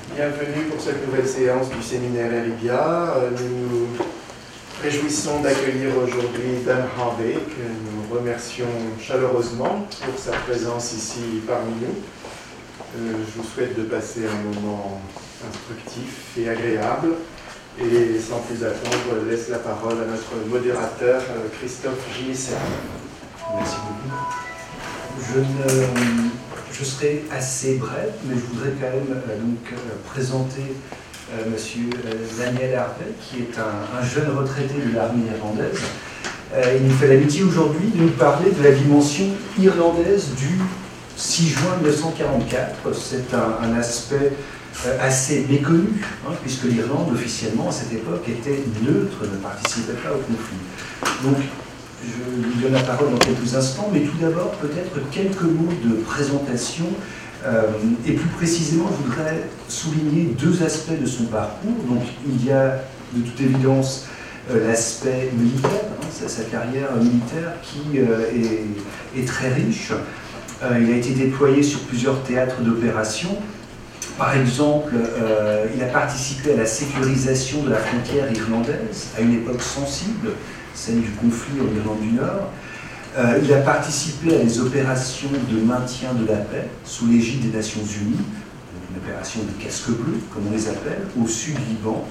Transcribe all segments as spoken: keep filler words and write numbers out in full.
Bienvenue pour cette nouvelle séance du séminaire Eribia. Nous nous réjouissons d'accueillir aujourd'hui Dan Harvey, que nous remercions chaleureusement pour sa présence ici parmi nous. Je vous souhaite de passer un moment instructif et agréable. Et sans plus attendre, je laisse la parole à notre modérateur Christophe Gillisset. Merci beaucoup. Je, ne, je serai assez bref, mais je voudrais quand même euh, donc, euh, présenter euh, M. Daniel Harvey, qui est un, un jeune retraité de l'armée irlandaise. Euh, il nous fait l'amitié aujourd'hui de nous parler de la dimension irlandaise du six juin mille neuf cent quarante-quatre. C'est un, un aspect euh, assez méconnu, hein, puisque l'Irlande, officiellement, à cette époque, était neutre, ne participait pas au conflit. Donc, je lui donne la parole dans quelques instants, mais tout d'abord, peut-être quelques mots de présentation. Euh, et plus précisément, je voudrais souligner deux aspects de son parcours. Donc, il y a de toute évidence euh, l'aspect militaire, hein, sa, sa carrière militaire qui euh, est, est très riche. Euh, il a été déployé sur plusieurs théâtres d'opération. Par exemple, euh, il a participé à la sécurisation de la frontière irlandaise, à une époque sensible, celle du conflit en Irlande du Nord. Euh, il a participé à des opérations de maintien de la paix sous l'égide des Nations Unies, donc une opération de casque bleu, comme on les appelle, au sud Liban.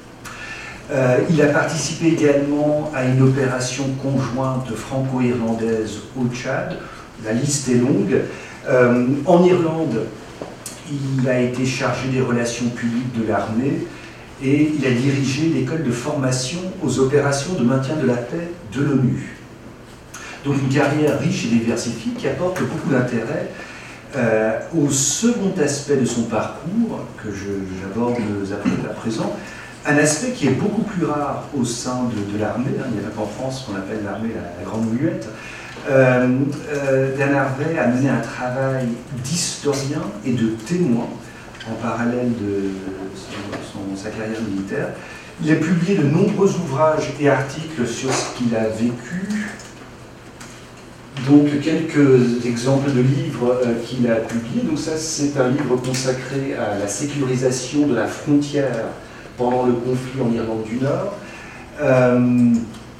Euh, il a participé également à une opération conjointe franco-irlandaise au Tchad. La liste est longue. Euh, en Irlande, il a été chargé des relations publiques de l'armée et il a dirigé l'école de formation aux opérations de maintien de la paix de l'ONU. Donc une carrière riche et diversifiée qui apporte beaucoup d'intérêt euh, au second aspect de son parcours, que j'aborde à présent, un aspect qui est beaucoup plus rare au sein de, de l'armée. Hein, il y a même en France ce qu'on appelle l'armée la, la grande muette. Euh, euh, Dan Harvey a mené un travail d'historien et de témoin en parallèle de son, son, sa carrière militaire. Il a publié de nombreux ouvrages et articles sur ce qu'il a vécu. Donc quelques exemples de livres euh, qu'il a publiés. Donc ça, c'est un livre consacré à la sécurisation de la frontière pendant le conflit en Irlande du Nord. Euh,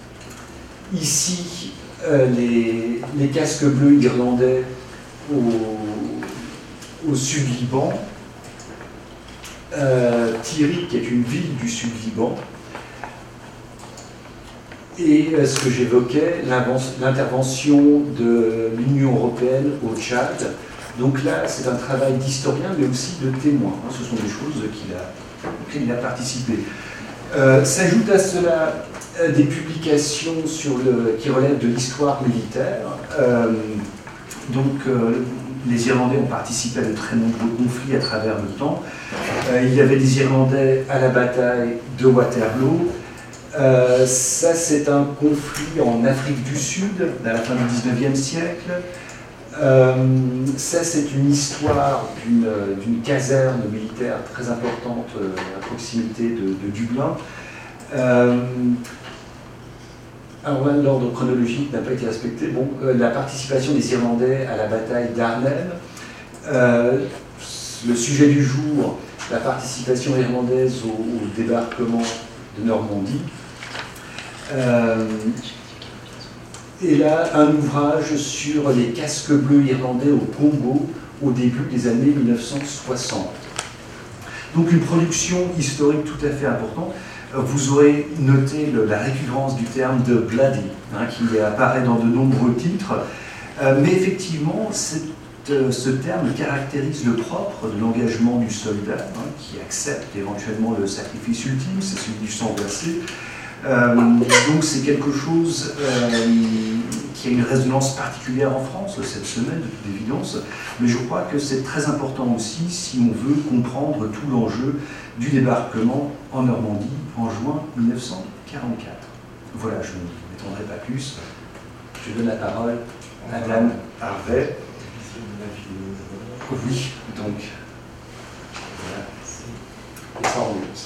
ici, euh, les, les casques bleus irlandais au, au sud-Liban. Euh, Thierry, qui est une ville du sud-Liban, et euh, ce que j'évoquais, l'intervention de l'Union européenne au Tchad. Donc là, c'est un travail d'historien, mais aussi de témoin. Hein, ce sont des choses qu'il a, auxquelles il a participé. Euh, S'ajoutent à cela euh, des publications sur le, qui relèvent de l'histoire militaire. Euh, donc, euh, les Irlandais ont participé à de très nombreux conflits à travers le temps. Euh, il y avait des Irlandais à la bataille de Waterloo. Euh, ça, c'est un conflit en Afrique du Sud, à la fin du dix-neuvième siècle. Euh, ça, c'est une histoire d'une caserne militaire très importante euh, à proximité de, de Dublin. Euh, Alors là, l'ordre chronologique n'a pas été respecté. Bon, euh, la participation des Irlandais à la bataille d'Arnhem. Euh, le sujet du jour, la participation irlandaise au, au débarquement de Normandie. Euh, et là, un ouvrage sur les casques bleus irlandais au Congo au début des années mille neuf cent soixante. Donc une production historique tout à fait importante. Vous aurez noté le, la récurrence du terme de bloody, hein, qui apparaît dans de nombreux titres, euh, mais effectivement, cette, euh, ce terme caractérise le propre de l'engagement du soldat, hein, qui accepte éventuellement le sacrifice ultime, c'est celui du sang versé. Euh, donc c'est quelque chose euh, qui a une résonance particulière en France cette semaine, de toute évidence, mais je crois que c'est très important aussi si on veut comprendre tout l'enjeu du débarquement en Normandie en juin mille neuf cent quarante-quatre. Voilà, je ne m'étendrai pas plus. Je donne la parole à Dan Harvey. Oui, donc, voilà. Et ça en news.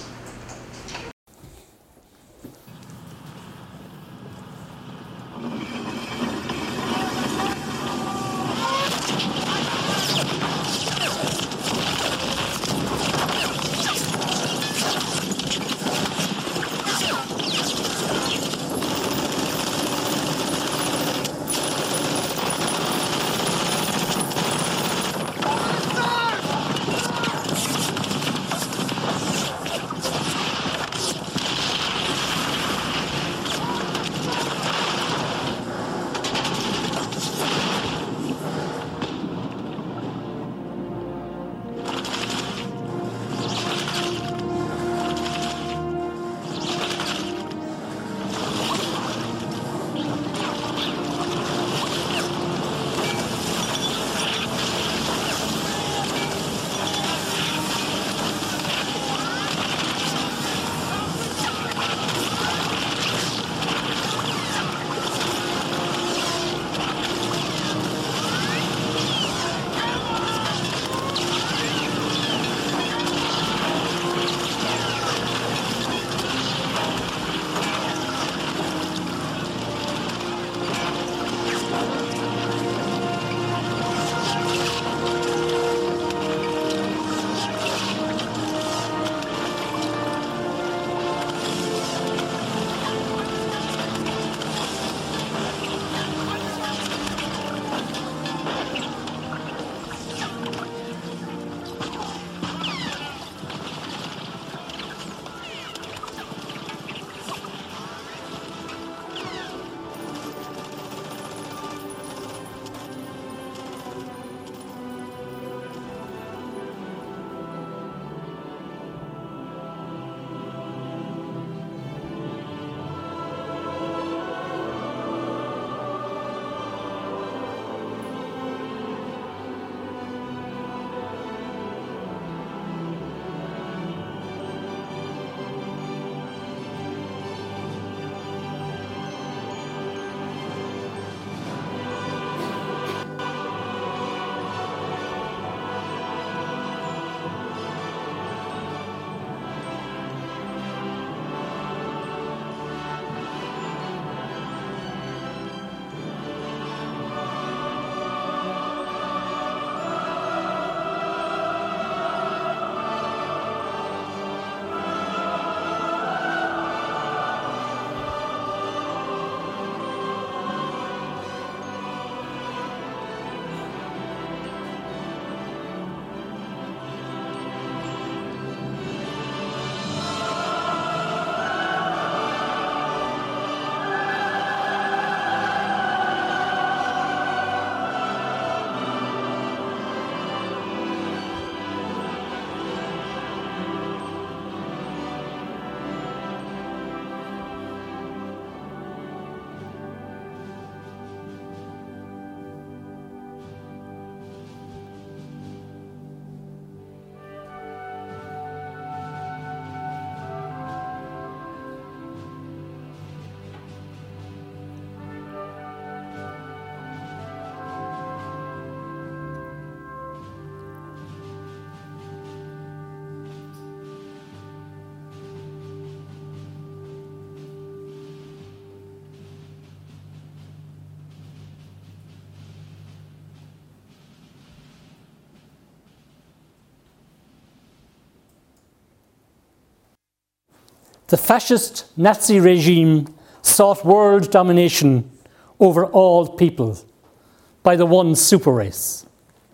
the fascist Nazi regime sought world domination over all people by the one super race.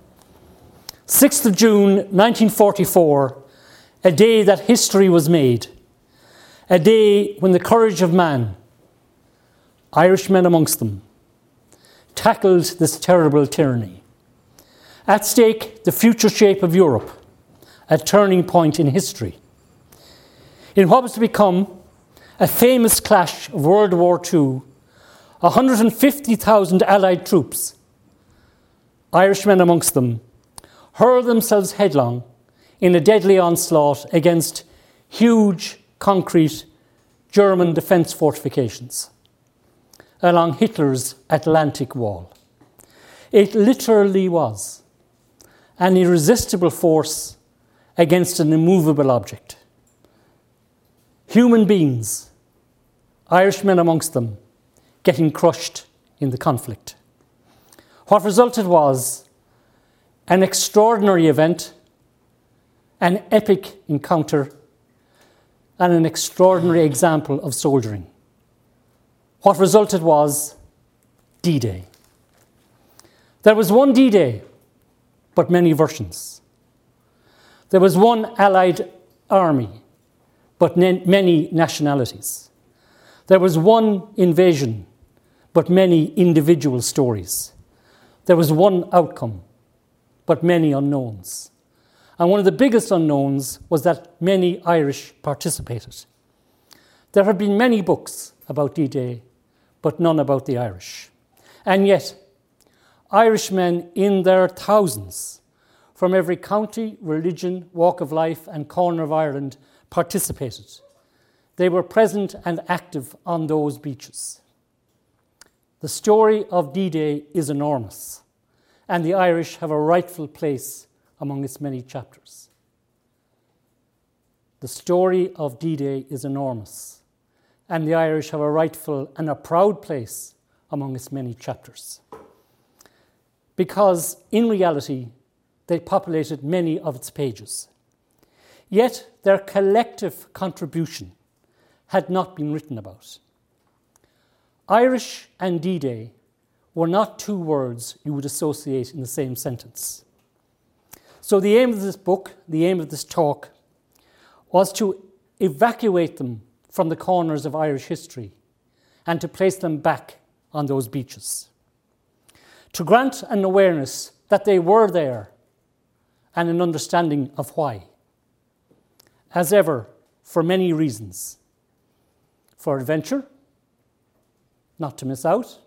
sixth of June nineteen forty-four, a day that history was made, a day when the courage of man, Irishmen amongst them, tackled this terrible tyranny. At stake, the future shape of Europe, a turning point in history. In what was to become a famous clash of World War Two, one hundred fifty thousand Allied troops, Irishmen amongst them, hurled themselves headlong in a deadly onslaught against huge concrete German defence fortifications along Hitler's Atlantic Wall. It literally was an irresistible force against an immovable object. Human beings, Irishmen amongst them, getting crushed in the conflict. What resulted was an extraordinary event, an epic encounter, and an extraordinary example of soldiering. What resulted was D-Day. There was one D-Day, but many versions. There was one Allied army, but many nationalities. There was one invasion, but many individual stories. There was one outcome, but many unknowns. And one of the biggest unknowns was that many Irish participated. There have been many books about D-Day, but none about the Irish. And yet, Irishmen in their thousands, from every county, religion, walk of life, and corner of Ireland, participated. They were present and active on those beaches. The story of D-Day is enormous, and the Irish have a rightful place among its many chapters. The story of D-Day is enormous, and the Irish have a rightful and a proud place among its many chapters. Because, in reality, they populated many of its pages. Yet, their collective contribution had not been written about. Irish and D-Day were not two words you would associate in the same sentence. So the aim of this book, the aim of this talk, was to evacuate them from the corners of Irish history and to place them back on those beaches. To grant an awareness that they were there and an understanding of why. As ever, for many reasons. For adventure, not to miss out.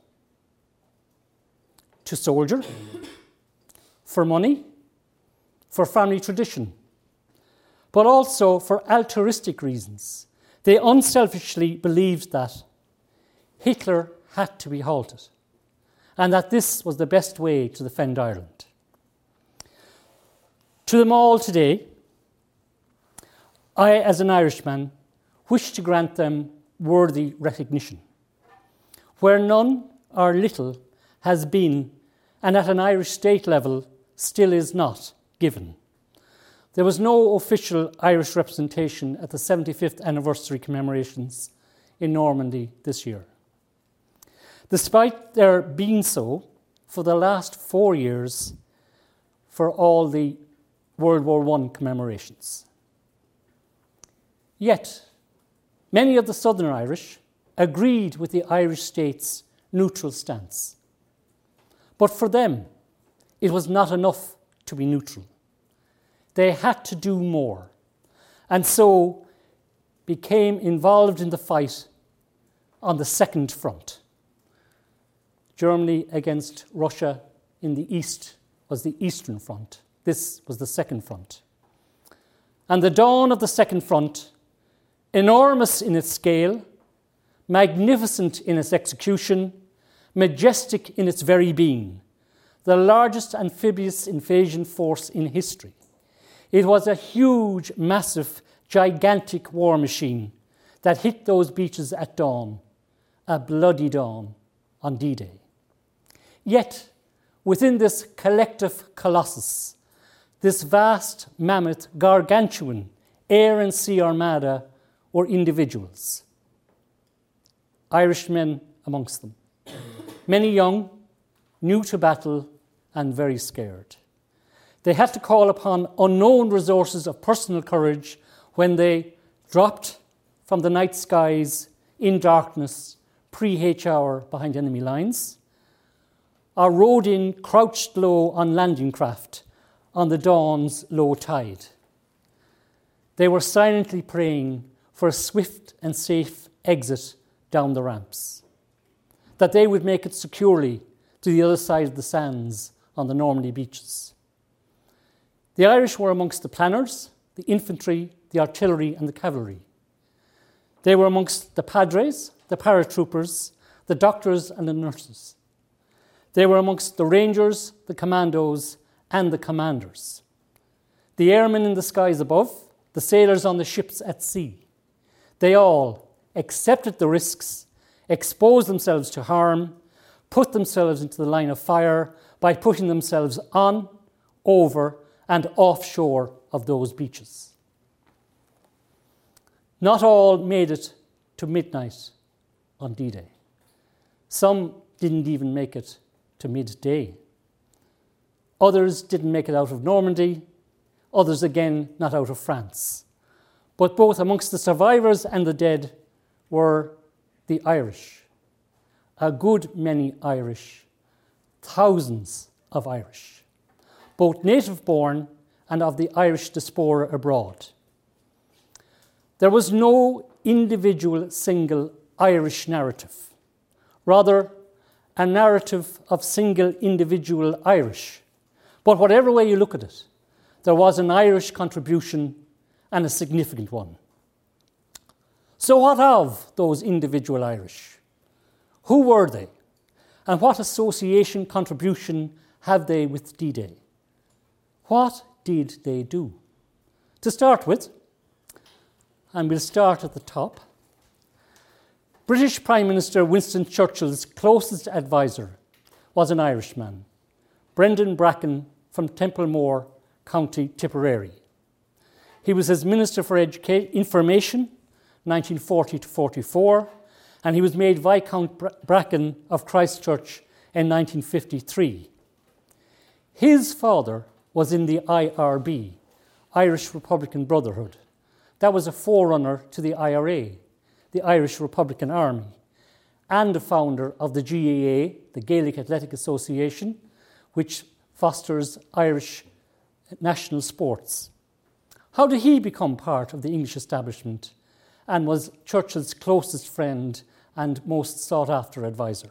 To soldier. For money. For family tradition. But also for altruistic reasons. They unselfishly believed that Hitler had to be halted and that this was the best way to defend Ireland. To them all today, I, as an Irishman, wish to grant them worthy recognition, where none or little has been, and at an Irish state level still is not, given. There was no official Irish representation at the seventy-fifth anniversary commemorations in Normandy this year. Despite there being so for the last four years for all the World War One commemorations. Yet, many of the Southern Irish agreed with the Irish state's neutral stance. But for them, it was not enough to be neutral. They had to do more, and so became involved in the fight on the second front. Germany against Russia in the east was the Eastern Front. This was the second front. And the dawn of the second front, enormous in its scale, magnificent in its execution, majestic in its very being, the largest amphibious invasion force in history. It was a huge, massive, gigantic war machine that hit those beaches at dawn, a bloody dawn on D-Day. Yet, within this collective colossus, this vast, mammoth, gargantuan air and sea armada were individuals, Irishmen amongst them, many young, new to battle, and very scared. They had to call upon unknown resources of personal courage when they dropped from the night skies in darkness, pre-H hour behind enemy lines, or rode in crouched low on landing craft on the dawn's low tide. They were silently praying for a swift and safe exit down the ramps, that they would make it securely to the other side of the sands on the Normandy beaches. The Irish were amongst the planners, the infantry, the artillery, and the cavalry. They were amongst the padres, the paratroopers, the doctors, and the nurses. They were amongst the rangers, the commandos, and the commanders. The airmen in the skies above, the sailors on the ships at sea. They all accepted the risks, exposed themselves to harm, put themselves into the line of fire by putting themselves on, over, and offshore of those beaches. Not all made it to midnight on D-Day. Some didn't even make it to midday. Others didn't make it out of Normandy, others again not out of France. But both amongst the survivors and the dead were the Irish. A good many Irish, thousands of Irish, both native-born and of the Irish diaspora abroad. There was no individual single Irish narrative, rather a narrative of single individual Irish. But whatever way you look at it, there was an Irish contribution, and a significant one. So what of those individual Irish? Who were they? And what association contribution have they with D-Day? What did they do? To start with, and we'll start at the top, British Prime Minister Winston Churchill's closest advisor was an Irishman, Brendan Bracken from Templemore, County Tipperary. He was his Minister for Educa- Information, nineteen forty to forty-four, and he was made Viscount Bra- Bracken of Christchurch in nineteen fifty-three. His father was in the I R B, Irish Republican Brotherhood. That was a forerunner to the I R A, the Irish Republican Army, and a founder of the G A A, the Gaelic Athletic Association, which fosters Irish national sports. How did he become part of the English establishment and was Churchill's closest friend and most sought-after advisor?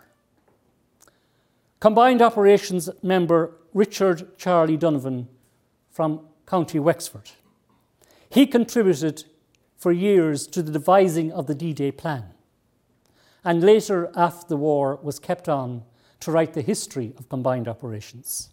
Combined Operations member Richard Charlie Donovan from County Wexford. He contributed for years to the devising of the D-Day plan, and later, after the war, was kept on to write the history of combined operations.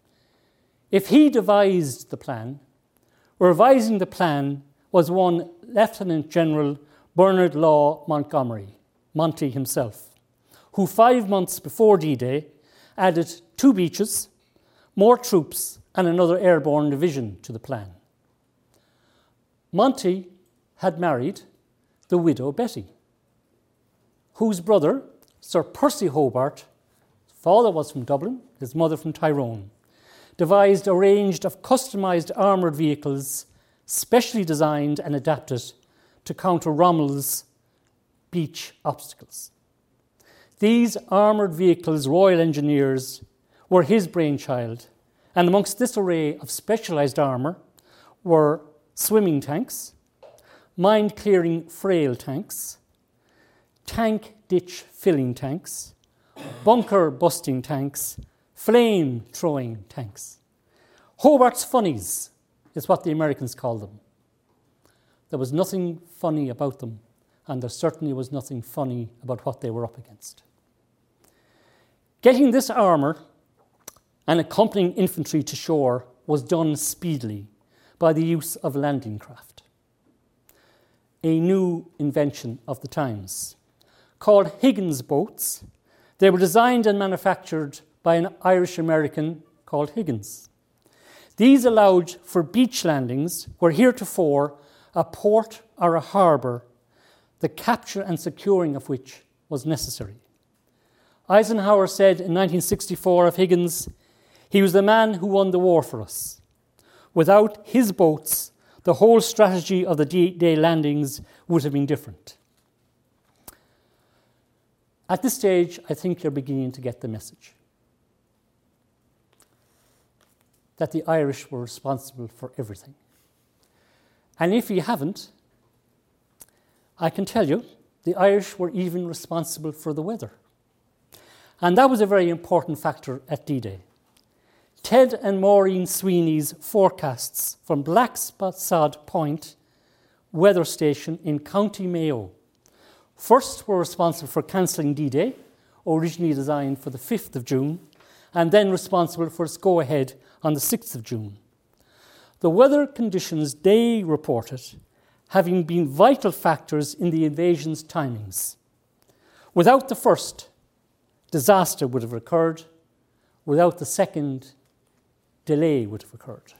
If he devised the plan, revising the plan was one Lieutenant General Bernard Law Montgomery, Monty himself, who five months before D-Day added two beaches, more troops, and another airborne division to the plan. Monty had married the widow Betty, whose brother, Sir Percy Hobart, his father was from Dublin, his mother from Tyrone, devised a range of customised armoured vehicles specially designed and adapted to counter Rommel's beach obstacles. These armoured vehicles, Royal Engineers, were his brainchild, and amongst this array of specialised armour were swimming tanks, mine-clearing frail tanks, tank ditch filling tanks, bunker-busting tanks, flame-throwing tanks. Hobart's funnies is what the Americans call them. There was nothing funny about them, and there certainly was nothing funny about what they were up against. Getting this armour and accompanying infantry to shore was done speedily by the use of landing craft, a new invention of the times. Called Higgins boats, they were designed and manufactured by an Irish-American called Higgins. These allowed for beach landings where heretofore a port or a harbour the capture and securing of which was necessary. Eisenhower said in nineteen sixty-four of Higgins, "He was the man who won the war for us. Without his boats, the whole strategy of the D-Day landings would have been different." At this stage, I think you're beginning to get the message that the Irish were responsible for everything. And if you haven't, I can tell you, the Irish were even responsible for the weather. And that was a very important factor at D-Day. Ted and Maureen Sweeney's forecasts from Blacksod Point weather station in County Mayo first were responsible for cancelling D-Day, originally designed for the fifth of June, and then responsible for its go-ahead on the sixth of June. The weather conditions they reported having been vital factors in the invasion's timings. Without the first, disaster would have occurred. Without the second, delay would have occurred.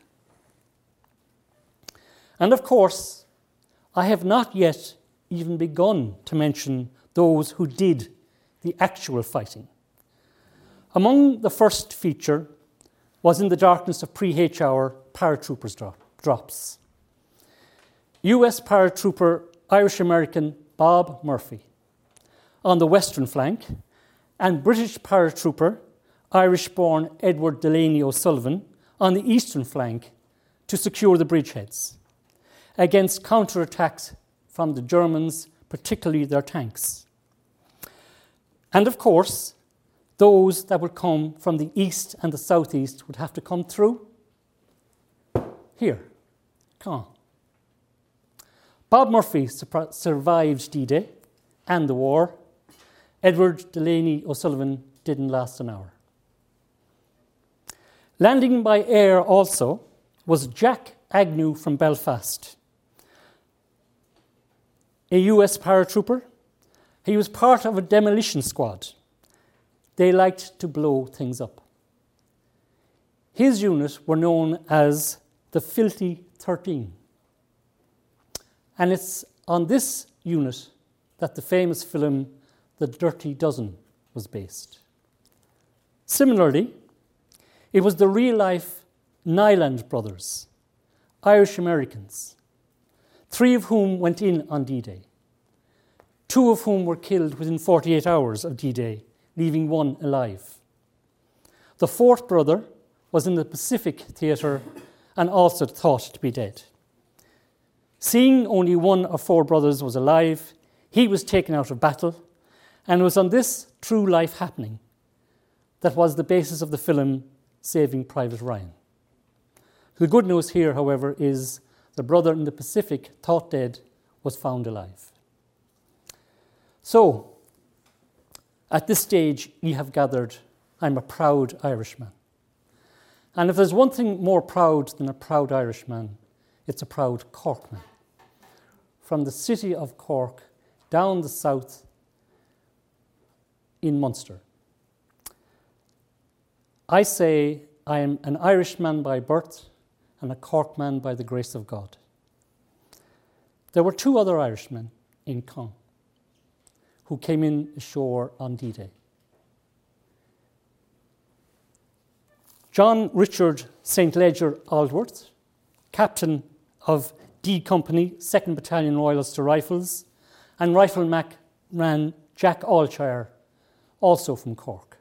And of course, I have not yet even begun to mention those who did the actual fighting. Among the first feature was in the darkness of pre-H hour paratroopers drop, drops. U S paratrooper Irish-American Bob Murphy on the western flank and British paratrooper Irish-born Edward Delaney O'Sullivan on the eastern flank to secure the bridgeheads against counterattacks from the Germans, particularly their tanks. And of course, those that would come from the east and the southeast would have to come through here, Caen. Bob Murphy sur- survived D-Day and the war. Edward Delaney O'Sullivan didn't last an hour. Landing by air also was Jack Agnew from Belfast, a U S paratrooper. He was part of a demolition squad. They liked to blow things up. His unit were known as the Filthy thirteen. And it's on this unit that the famous film The Dirty Dozen was based. Similarly, it was the real-life Nyland brothers, Irish-Americans, three of whom went in on D-Day, two of whom were killed within forty-eight hours of D-Day, leaving one alive. The fourth brother was in the Pacific Theatre and also thought to be dead. Seeing only one of four brothers was alive, he was taken out of battle, and it was on this true life happening that was the basis of the film Saving Private Ryan. The good news here, however, is the brother in the Pacific, thought dead, was found alive. So, at this stage, we have gathered, I'm a proud Irishman. And if there's one thing more proud than a proud Irishman, it's a proud Corkman. From the city of Cork down the south in Munster. I say I am an Irishman by birth and a Corkman by the grace of God. There were two other Irishmen in Caen who came in ashore on D-Day. John Richard Saint Leger Aldworth, captain of D Company, second Battalion Royal Ulster Rifles, and Rifleman Jack Alshire, also from Cork.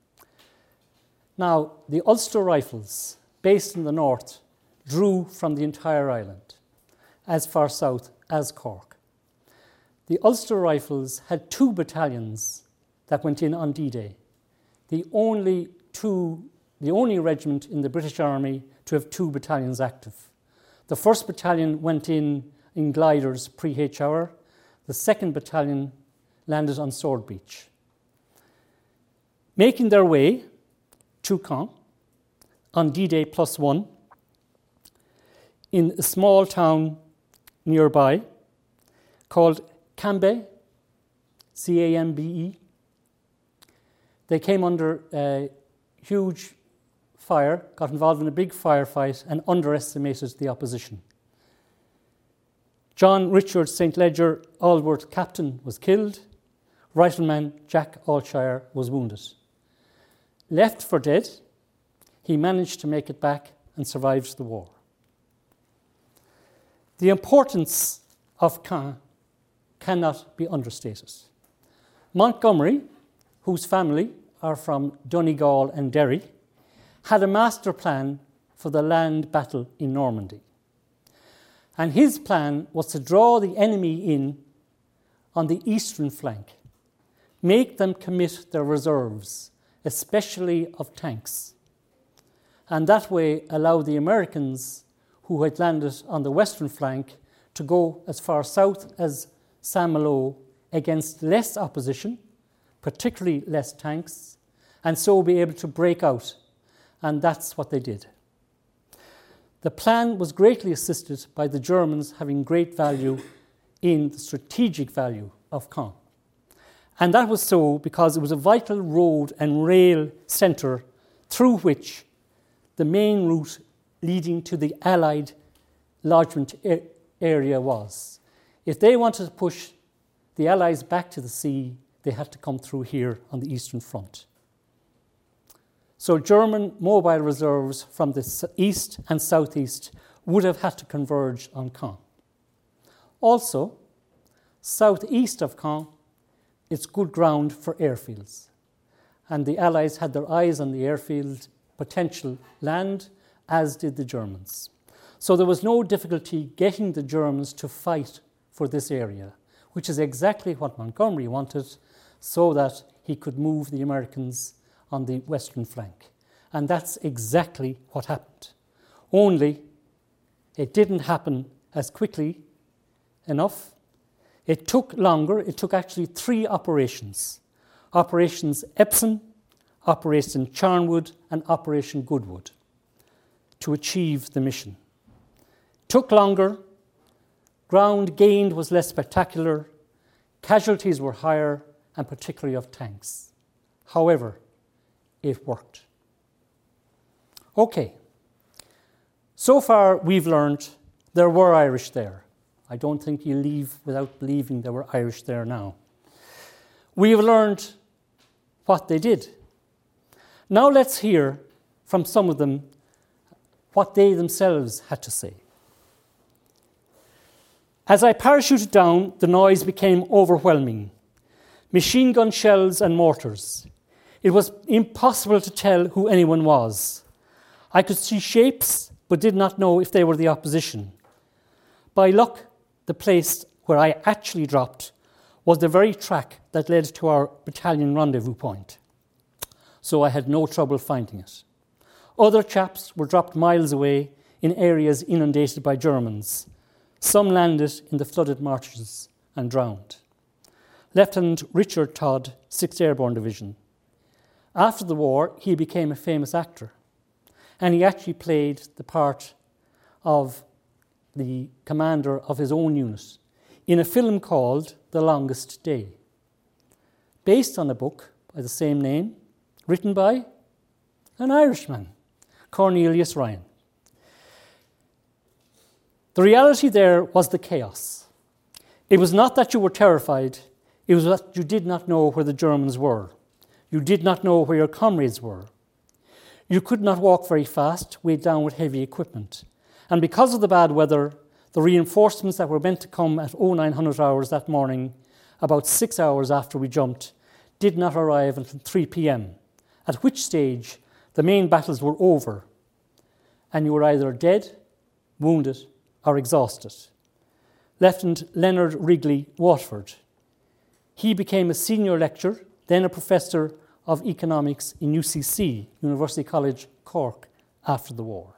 Now, the Ulster Rifles, based in the north, drew from the entire island, as far south as Cork. The Ulster Rifles had two battalions that went in on D-Day, the only two, the only regiment in the British Army to have two battalions active. The first battalion went in in gliders pre-H hour. The second battalion landed on Sword Beach. Making their way to Caen on D-Day plus one, in a small town nearby called Cambay, C A M B E. They came under a huge fire, got involved in a big firefight and underestimated the opposition. John Richard Saint Leger, Allworth captain, was killed. Rifleman Jack Alshire was wounded. Left for dead, he managed to make it back and survived the war. The importance of Caen cannot be understated. Montgomery, whose family are from Donegal and Derry, had a master plan for the land battle in Normandy. And his plan was to draw the enemy in on the eastern flank, make them commit their reserves, especially of tanks, and that way allow the Americans who had landed on the western flank to go as far south as Saint-Malo against less opposition, particularly less tanks, and so be able to break out. And that's what they did. The plan was greatly assisted by the Germans having great value in the strategic value of Caen. And that was so because it was a vital road and rail centre through which the main route leading to the Allied lodgement area was. If they wanted to push the Allies back to the sea, they had to come through here on the Eastern Front. So German mobile reserves from the east and southeast would have had to converge on Caen. Also, southeast of Caen, it's good ground for airfields. And the Allies had their eyes on the airfield potential land, as did the Germans. So there was no difficulty getting the Germans to fight for this area, which is exactly what Montgomery wanted, so that he could move the Americans on the western flank. And that's exactly what happened. Only it didn't happen as quickly enough. It took longer. It took actually three operations. Operations Epsom, Operation Charnwood, and Operation Goodwood to achieve the mission. Took longer. Ground gained was less spectacular. Casualties were higher, and particularly of tanks. However, it worked. Okay. So far, we've learned there were Irish there. I don't think you leave without believing there were Irish there now. We have learned what they did. Now let's hear from some of them what they themselves had to say. As I parachuted down, the noise became overwhelming. Machine gun shells and mortars. It was impossible to tell who anyone was. I could see shapes, but did not know if they were the opposition. By luck, the place where I actually dropped was the very track that led to our battalion rendezvous point. So I had no trouble finding it. Other chaps were dropped miles away in areas inundated by Germans. Some landed in the flooded marshes and drowned. Lieutenant Richard Todd, sixth Airborne Division. After the war, he became a famous actor, and he actually played the part of the commander of his own unit in a film called The Longest Day, based on a book by the same name, written by an Irishman, Cornelius Ryan. The reality there was the chaos. It was not that you were terrified, it was that you did not know where the Germans were. You did not know where your comrades were. You could not walk very fast, weighed down with heavy equipment. And because of the bad weather, the reinforcements that were meant to come at oh nine hundred hours that morning, about six hours after we jumped, did not arrive until three p.m., at which stage the main battles were over, and you were either dead, wounded, or exhausted. Lieutenant Leonard Wrigley Waterford. He became a senior lecturer, then a professor of economics in U C C, University College Cork, after the war.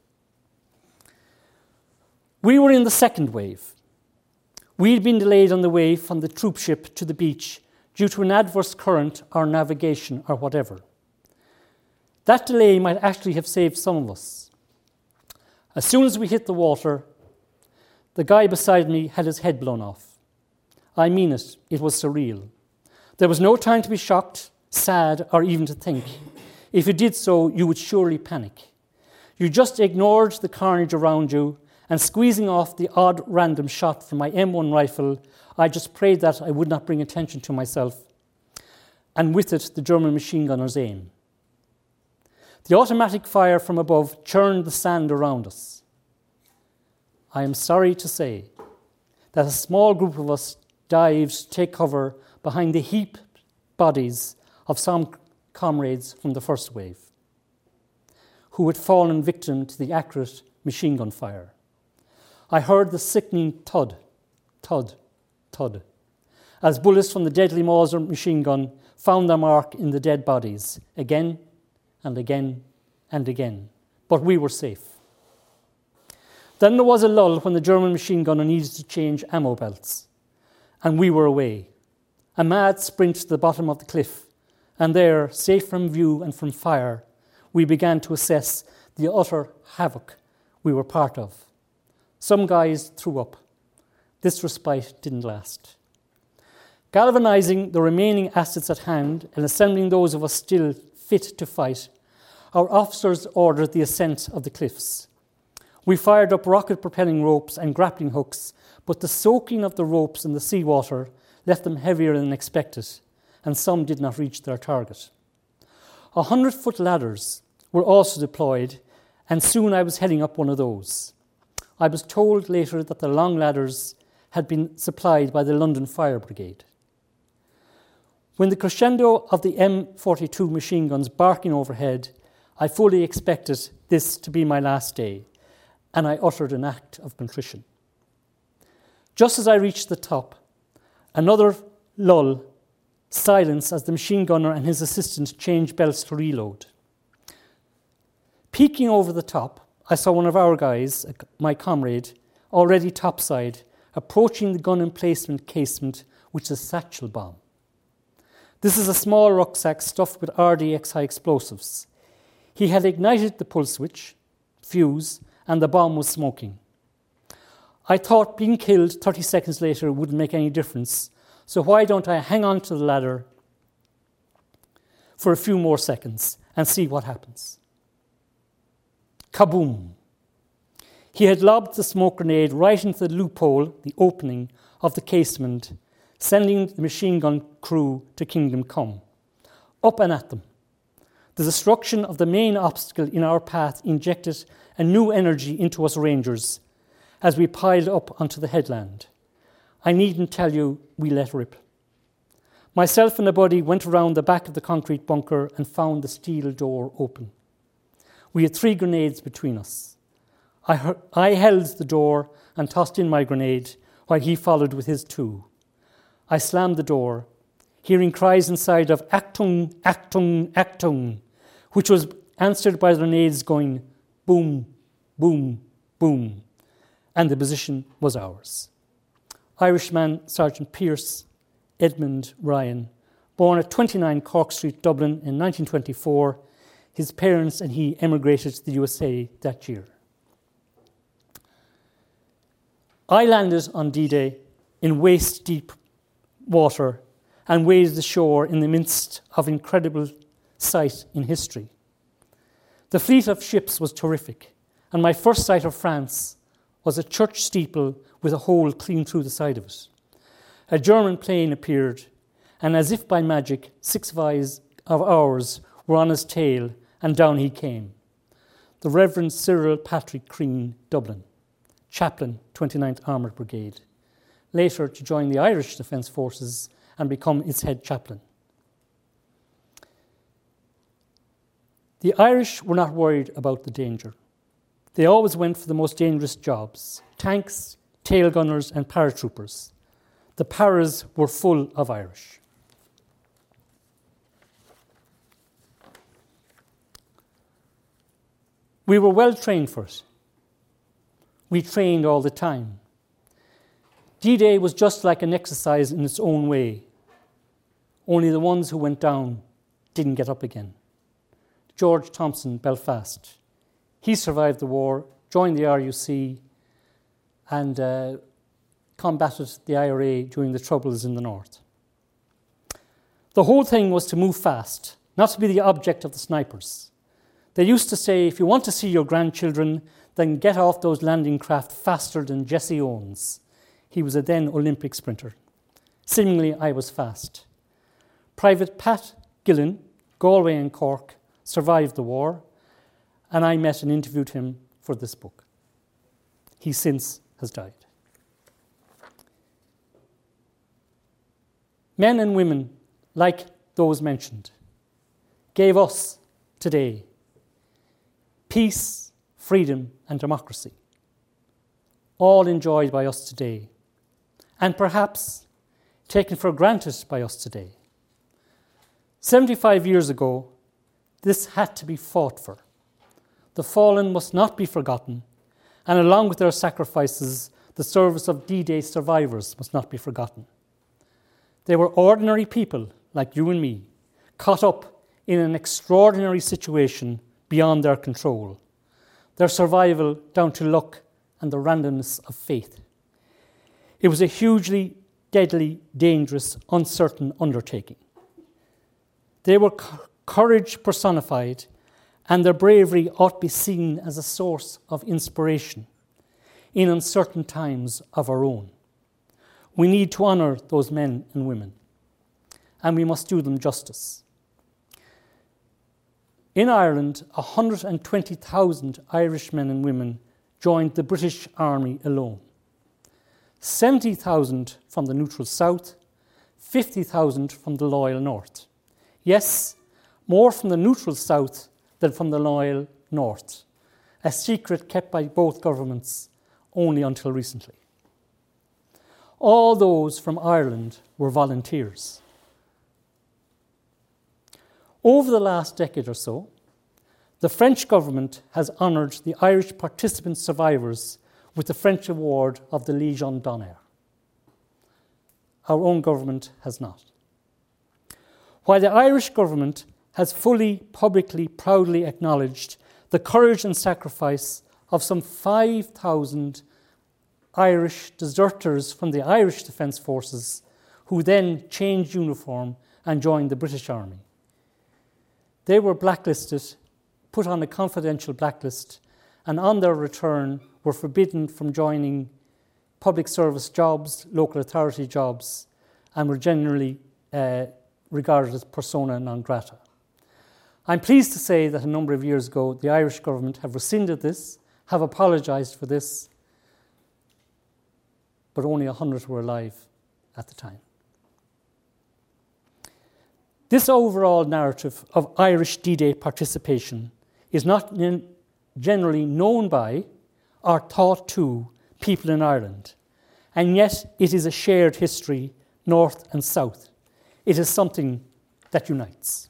We were in the second wave. We had been delayed on the way from the troop ship to the beach due to an adverse current or navigation or whatever. That delay might actually have saved some of us. As soon as we hit the water, the guy beside me had his head blown off. I mean it, it was surreal. There was no time to be shocked, sad, or even to think. If you did so, you would surely panic. You just ignored the carnage around you and squeezing off the odd random shot from my M one rifle, I just prayed that I would not bring attention to myself, and with it the German machine gunner's aim. The automatic fire from above churned the sand around us. I am sorry to say that a small group of us dived to take cover behind the heaped bodies of some comrades from the first wave, who had fallen victim to the accurate machine gun fire. I heard the sickening thud, thud, thud, as bullets from the deadly Mauser machine gun found their mark in the dead bodies, again and again and again. But we were safe. Then there was a lull when the German machine gunner needed to change ammo belts, and we were away. A mad sprint to the bottom of the cliff, and there, safe from view and from fire, we began to assess the utter havoc we were part of. Some guys threw up. This respite didn't last. Galvanizing the remaining assets at hand and assembling those of us still fit to fight, our officers ordered the ascent of the cliffs. We fired up rocket-propelling ropes and grappling hooks, but the soaking of the ropes in the seawater left them heavier than expected, and some did not reach their target. A hundred-foot ladders were also deployed, and soon I was heading up one of those. I was told later that the long ladders had been supplied by the London Fire Brigade. When the crescendo of the M forty-two machine guns barking overhead, I fully expected this to be my last day, and I uttered an act of contrition. Just as I reached the top, another lull, silence as the machine gunner and his assistant changed belts to reload. Peeking over the top, I saw one of our guys, my comrade, already topside, approaching the gun emplacement casement with a satchel bomb. This is a small rucksack stuffed with R D X high explosives. He had ignited the pull switch, fuse, and the bomb was smoking. I thought being killed thirty seconds later wouldn't make any difference, so why don't I hang on to the ladder for a few more seconds and see what happens. Kaboom! He had lobbed the smoke grenade right into the loophole, the opening of the casement, sending the machine gun crew to Kingdom Come. Up and at them. The destruction of the main obstacle in our path injected a new energy into us Rangers as we piled up onto the headland. I needn't tell you we let rip. Myself and a buddy went around the back of the concrete bunker and found the steel door open. We had three grenades between us. I, heard, I held the door and tossed in my grenade while he followed with his two. I slammed the door, hearing cries inside of Achtung, Achtung, Achtung, which was answered by the grenades going boom, boom, boom, and the position was ours. Irishman Sergeant Pierce Edmund Ryan, born at twenty-nine Cork Street, Dublin in nineteen twenty-four, his parents and he emigrated to the U S A that year. I landed on D-Day in waist-deep water and waded ashore in the midst of incredible sight in history. The fleet of ships was terrific, and my first sight of France was a church steeple with a hole clean through the side of it. A German plane appeared, and as if by magic, six guys of ours were on his tail, and down he came. The Reverend Cyril Patrick Crean, Dublin, chaplain, twenty-ninth Armoured Brigade, later to join the Irish Defence Forces and become its head chaplain. The Irish were not worried about the danger. They always went for the most dangerous jobs: tanks, tail gunners and paratroopers. The paras were full of Irish. We were well trained for it. We trained all the time. D-Day was just like an exercise in its own way. Only the ones who went down didn't get up again. George Thompson, Belfast. He survived the war, joined the R U C, and uh, combated the I R A during the Troubles in the North. The whole thing was to move fast, not to be the object of the snipers. They used to say, if you want to see your grandchildren, than get off those landing craft faster than Jesse Owens. He was a then Olympic sprinter. Seemingly, I was fast. Private Pat Gillen, Galway and Cork, survived the war, and I met and interviewed him for this book. He since has died. Men and women, like those mentioned, gave us today peace, freedom, and democracy, all enjoyed by us today, and perhaps taken for granted by us today. seventy-five years ago, this had to be fought for. The fallen must not be forgotten, and along with their sacrifices, the service of D-Day survivors must not be forgotten. They were ordinary people like you and me, caught up in an extraordinary situation beyond their control, their survival down to luck and the randomness of fate. It was a hugely deadly, dangerous, uncertain undertaking. They were co- courage personified, and their bravery ought to be seen as a source of inspiration in uncertain times of our own. We need to honour those men and women, and we must do them justice. In Ireland, one hundred twenty thousand Irish men and women joined the British Army alone. seventy thousand from the neutral South, fifty thousand from the loyal North. Yes, more from the neutral South than from the loyal North, a secret kept by both governments only until recently. All those from Ireland were volunteers. Over the last decade or so, the French government has honoured the Irish participant survivors with the French award of the Légion d'honneur. Our own government has not. While the Irish government has fully, publicly, proudly acknowledged the courage and sacrifice of some five thousand Irish deserters from the Irish Defence Forces, who then changed uniform and joined the British Army. They were blacklisted, put on a confidential blacklist, and on their return were forbidden from joining public service jobs, local authority jobs, and were generally uh, regarded as persona non grata. I'm pleased to say that a number of years ago, the Irish government have rescinded this, have apologised for this, but only one hundred were alive at the time. This overall narrative of Irish D-Day participation is not generally known by or taught to people in Ireland, and yet it is a shared history, north and south. It is something that unites.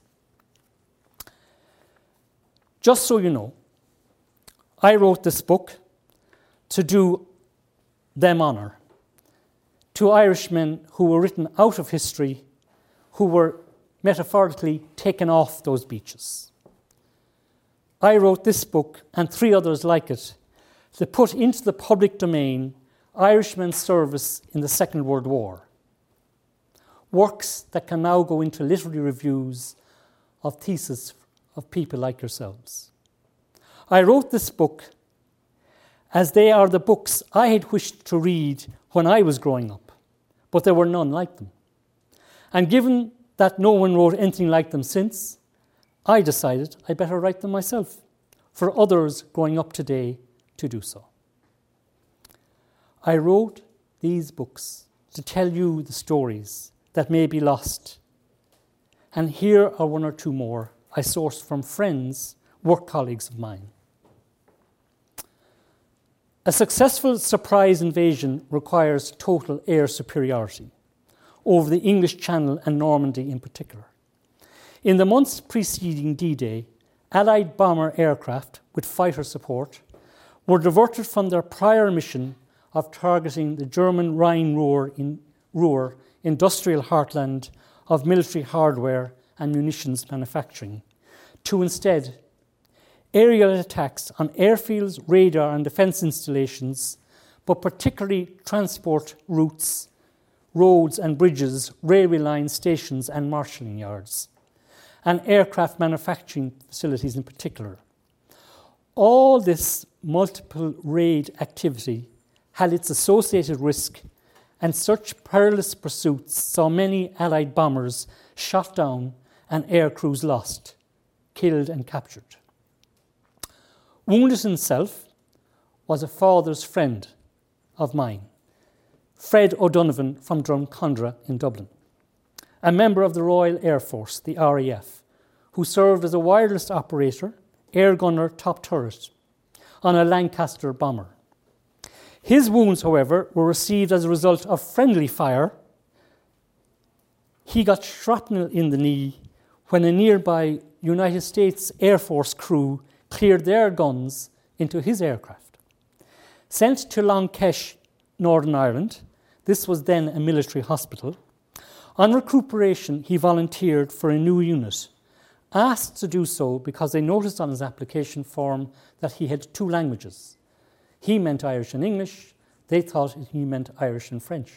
Just so you know, I wrote this book to do them honour, to Irishmen who were written out of history, who were metaphorically taken off those beaches. I wrote this book and three others like it to put into the public domain Irishmen's service in the Second World War. Works that can now go into literary reviews of theses of people like yourselves. I wrote this book as they are the books I had wished to read when I was growing up, but there were none like them. And given that no one wrote anything like them since, I decided I better write them myself for others growing up today to do so. I wrote these books to tell you the stories that may be lost. And here are one or two more I sourced from friends, work colleagues of mine. A successful surprise invasion requires total air superiority over the English Channel and Normandy in particular. In the months preceding D-Day, Allied bomber aircraft with fighter support were diverted from their prior mission of targeting the German Rhine-Ruhr in, Ruhr industrial heartland of military hardware and munitions manufacturing, to instead aerial attacks on airfields, radar and defence installations, but particularly transport routes, roads and bridges, railway lines, stations and marshalling yards, and aircraft manufacturing facilities in particular. All this multiple raid activity had its associated risk, and such perilous pursuits saw many Allied bombers shot down and air crews lost, killed and captured. Wounded himself was a father's friend of mine, Fred O'Donovan from Drumcondra in Dublin, a member of the Royal Air Force, the R A F, who served as a wireless operator, air gunner, top turret on a Lancaster bomber. His wounds, however, were received as a result of friendly fire. He got shrapnel in the knee when a nearby United States Air Force crew cleared their guns into his aircraft. Sent to Long Kesh, Northern Ireland, this was then a military hospital. On recuperation, he volunteered for a new unit, asked to do so because they noticed on his application form that he had two languages. He meant Irish and English. They thought he meant Irish and French.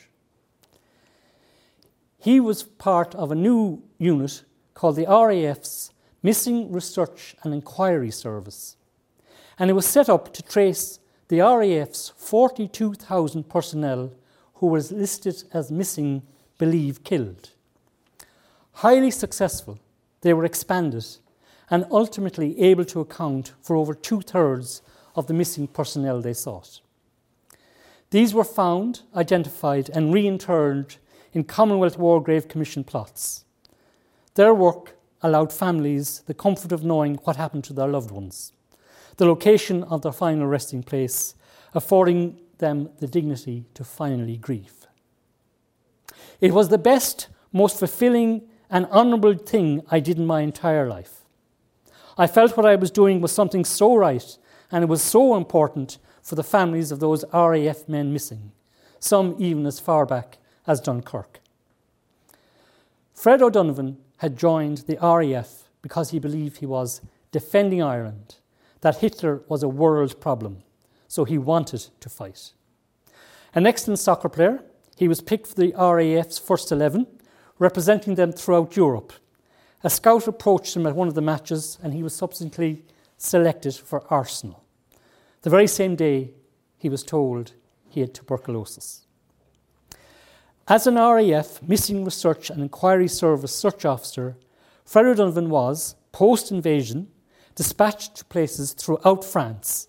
He was part of a new unit called the R A F's Missing Research and Inquiry Service, and it was set up to trace the R A F's forty-two thousand personnel who was listed as missing, believed killed. Highly successful, they were expanded and ultimately able to account for over two-thirds of the missing personnel they sought. These were found, identified and reinterred in Commonwealth War Grave Commission plots. Their work allowed families the comfort of knowing what happened to their loved ones, the location of their final resting place, affording them the dignity to finally grieve. It was the best, most fulfilling and honourable thing I did in my entire life. I felt what I was doing was something so right, and it was so important for the families of those R A F men missing, some even as far back as Dunkirk. Fred O'Donovan had joined the R A F because he believed he was defending Ireland, that Hitler was a world problem, so he wanted to fight. An excellent soccer player, he was picked for the R A F's first eleven, representing them throughout Europe. A scout approached him at one of the matches and he was subsequently selected for Arsenal. The very same day, he was told he had tuberculosis. As an R A F Missing Research and Inquiry Service search officer, Fred O'Donovan was, post-invasion, dispatched to places throughout France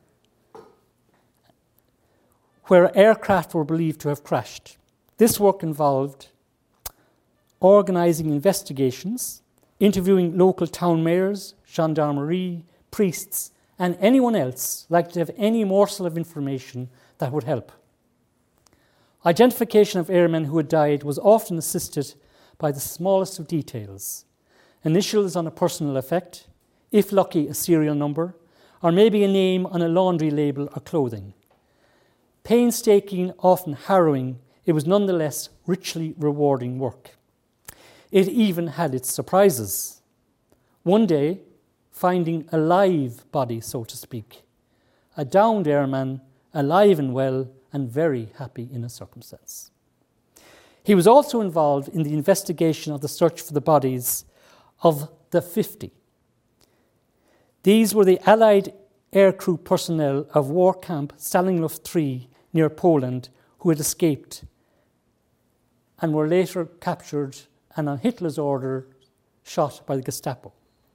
where aircraft were believed to have crashed. This work involved organising investigations, interviewing local town mayors, gendarmerie, priests, and anyone else likely to have any morsel of information that would help. Identification of airmen who had died was often assisted by the smallest of details. Initials on a personal effect, if lucky a serial number, or maybe a name on a laundry label or clothing. Painstaking, often harrowing, it was nonetheless richly rewarding work. It even had its surprises. One day, finding a live body, so to speak, a downed airman, alive and well, and very happy in a circumstance. He was also involved in the investigation of the search for the bodies of the fifty. These were the Allied aircrew personnel of War Camp Stalingrad three near Poland who had escaped and were later captured and on Hitler's order shot by the Gestapo.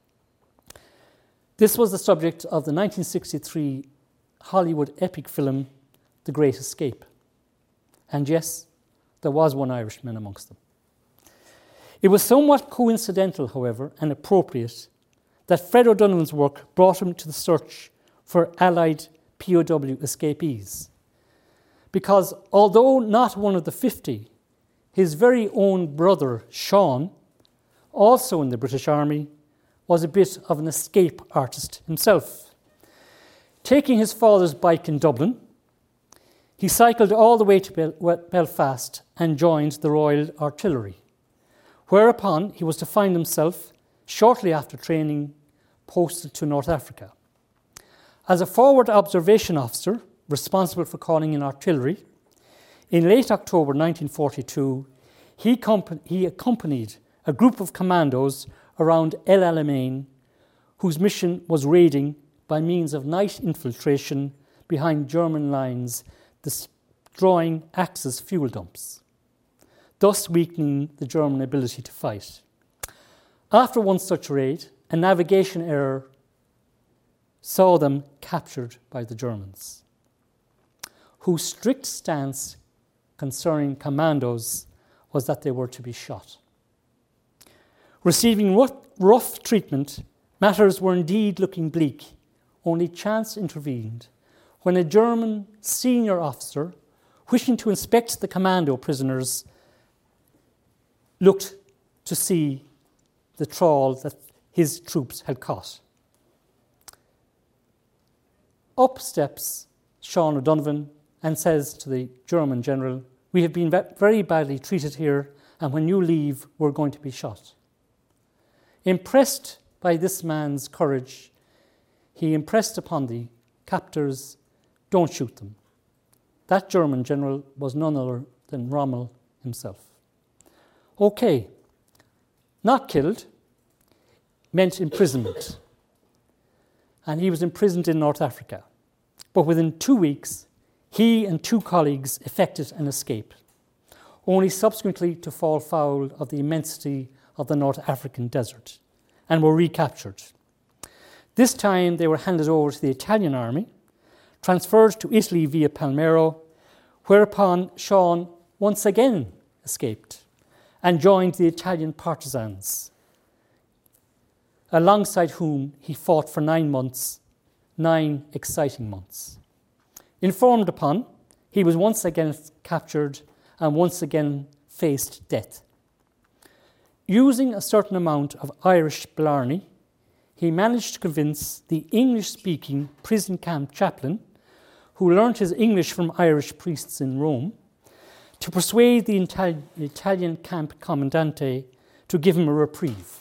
This was the subject of the nineteen sixty-three Hollywood epic film The Great Escape. And yes, there was one Irishman amongst them. It was somewhat coincidental, however, and appropriate that Fred O'Donovan's work brought him to the search for Allied P O W escapees. Because although not one of the fifty, his very own brother, Sean, also in the British Army, was a bit of an escape artist himself. Taking his father's bike in Dublin, he cycled all the way to Bel- Belfast and joined the Royal Artillery, whereupon he was to find himself, shortly after training, posted to North Africa. As a forward observation officer, responsible for calling in artillery, in late October nineteen forty-two, he, comp- he accompanied a group of commandos around El Alamein, whose mission was raiding by means of night infiltration behind German lines, destroying Axis fuel dumps, thus weakening the German ability to fight. After one such raid, a navigation error saw them captured by the Germans, whose strict stance concerning commandos was that they were to be shot. Receiving rough, rough treatment, matters were indeed looking bleak. Only chance intervened when a German senior officer, wishing to inspect the commando prisoners, looked to see the trawl that his troops had caught. Up steps Sean O'Donovan and says to the German general, "We have been very badly treated here, and when you leave, we're going to be shot." Impressed by this man's courage, he impressed upon the captors, "Don't shoot them." That German general was none other than Rommel himself. Okay, not killed meant imprisonment. And he was imprisoned in North Africa. But within two weeks, he and two colleagues effected an escape, only subsequently to fall foul of the immensity of the North African desert, and were recaptured. This time they were handed over to the Italian army, transferred to Italy via Palmero, whereupon Sean once again escaped and joined the Italian partisans, alongside whom he fought for nine months, nine exciting months. Informed upon, he was once again captured and once again faced death. Using a certain amount of Irish blarney, he managed to convince the English-speaking prison camp chaplain, who learnt his English from Irish priests in Rome, to persuade the Itali- Italian camp commandante to give him a reprieve.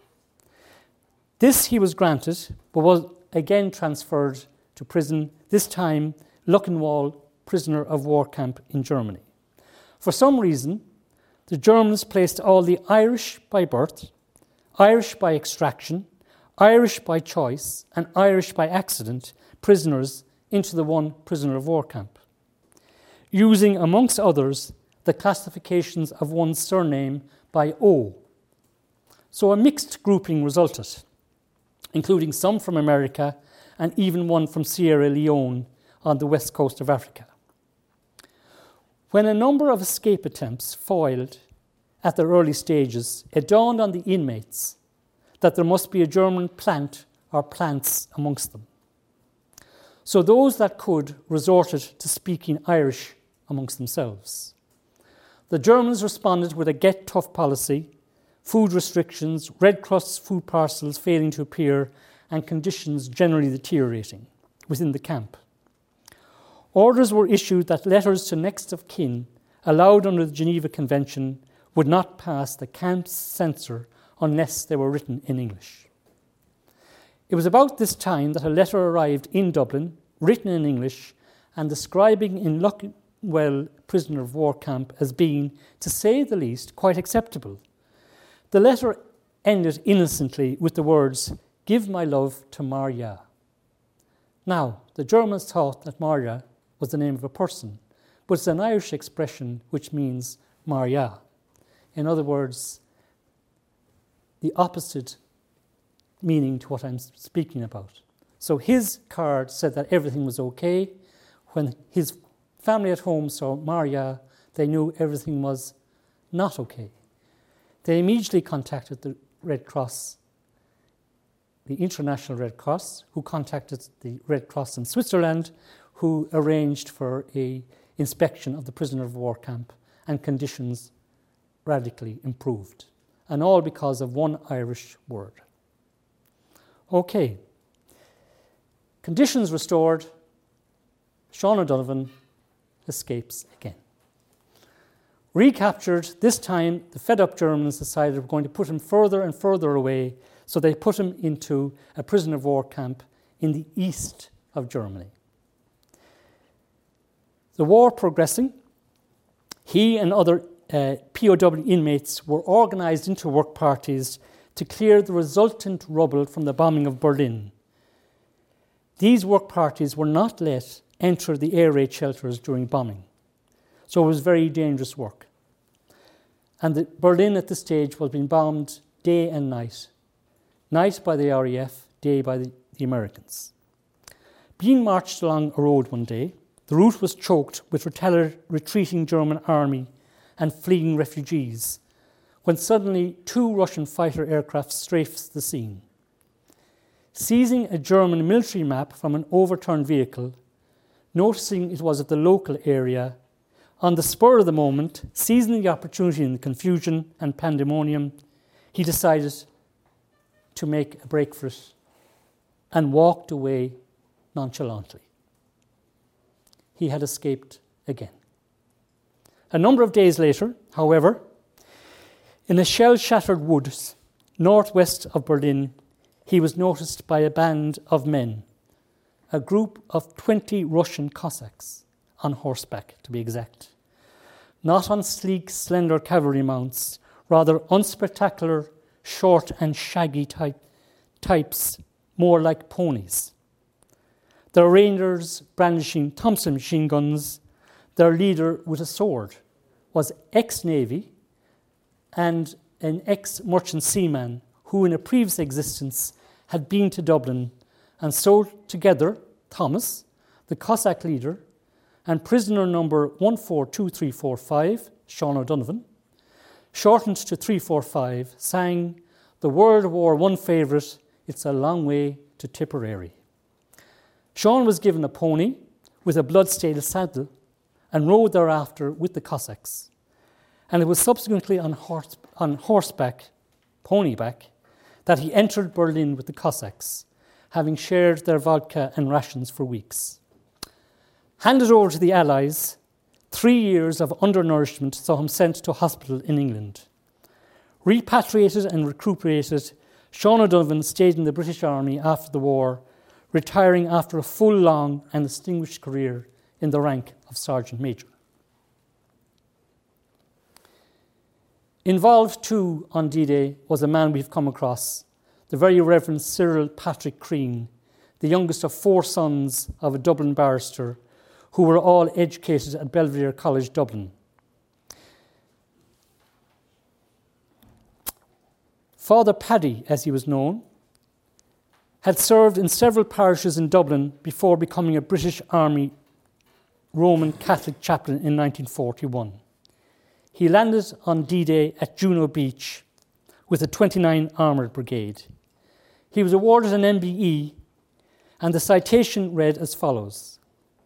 This he was granted, but was again transferred to prison, this time Luckenwald prisoner of war camp in Germany. For some reason, the Germans placed all the Irish by birth, Irish by extraction, Irish by choice, and Irish by accident prisoners into the one prisoner of war camp, using, amongst others, the classifications of one's surname by O. So a mixed grouping resulted, including some from America and even one from Sierra Leone on the west coast of Africa. When a number of escape attempts foiled at their early stages, it dawned on the inmates that there must be a German plant or plants amongst them. So those that could resorted to speaking Irish amongst themselves. The Germans responded with a get tough policy, food restrictions, Red Cross food parcels failing to appear, and conditions generally deteriorating within the camp. Orders were issued that letters to next of kin allowed under the Geneva Convention would not pass the camp's censor unless they were written in English. It was about this time that a letter arrived in Dublin, written in English, and describing in Luckenwald prisoner of war camp as being, to say the least, quite acceptable. The letter ended innocently with the words, "Give my love to Maria." Now, the Germans thought that Maria was the name of a person, but it's an Irish expression which means Maria. In other words, the opposite meaning to what I'm speaking about. So his card said that everything was okay. When his family at home saw Maria, they knew everything was not okay. They immediately contacted the Red Cross, the International Red Cross, who contacted the Red Cross in Switzerland, who arranged for an inspection of the prisoner of war camp, and conditions radically improved. And all because of one Irish word. Okay. Conditions restored. Sean O'Donovan escapes again. Recaptured, this time the fed-up Germans decided we're going to put him further and further away, so they put him into a prisoner of war camp in the east of Germany. The war progressing, he and other uh, P O W inmates were organised into work parties to clear the resultant rubble from the bombing of Berlin. these work parties were not let enter the air raid shelters during bombing. So it was very dangerous work. And the, Berlin at this stage was being bombed day and night. Night by the R A F, day by the, the Americans. Being marched along a road one day, the route was choked with retali- retreating German army and fleeing refugees, when suddenly two Russian fighter aircraft strafed the scene. Seizing a German military map from an overturned vehicle, noticing it was at the local area, on the spur of the moment, seizing the opportunity in the confusion and pandemonium, he decided to make a break for it and walked away nonchalantly. He had escaped again. A number of days later, however, in the shell-shattered woods northwest of Berlin, he was noticed by a band of men, a group of twenty Russian Cossacks, on horseback to be exact. Not on sleek, slender cavalry mounts, rather unspectacular, short and shaggy type, types, more like ponies. Their rangers brandishing Thompson machine guns, their leader with a sword was ex-Navy and an ex-merchant seaman who in a previous existence had been to Dublin, and so together Thomas, the Cossack leader, and prisoner number one four two three four five, Sean O'Donovan, shortened to three four five, sang the World War One favourite, It's a Long Way to Tipperary. Sean was given a pony with a blood-stained saddle and rode thereafter with the Cossacks. And it was subsequently on, horse, on horseback, ponyback, that he entered Berlin with the Cossacks, having shared their vodka and rations for weeks. Handed over to the Allies, three years of undernourishment saw him sent to hospital in England. Repatriated and recuperated, Sean O'Donovan stayed in the British Army after the war, retiring after a full, long and distinguished career in the rank of Sergeant Major. Involved too on D-Day was a man we've come across, the very Reverend Cyril Patrick Crean, the youngest of four sons of a Dublin barrister who were all educated at Belvedere College, Dublin. Father Paddy, as he was known, had served in several parishes in Dublin before becoming a British Army Roman Catholic chaplain in nineteen forty-one. He landed on D-Day at Juno Beach with the twenty-ninth Armoured Brigade. He was awarded an M B E, and the citation read as follows.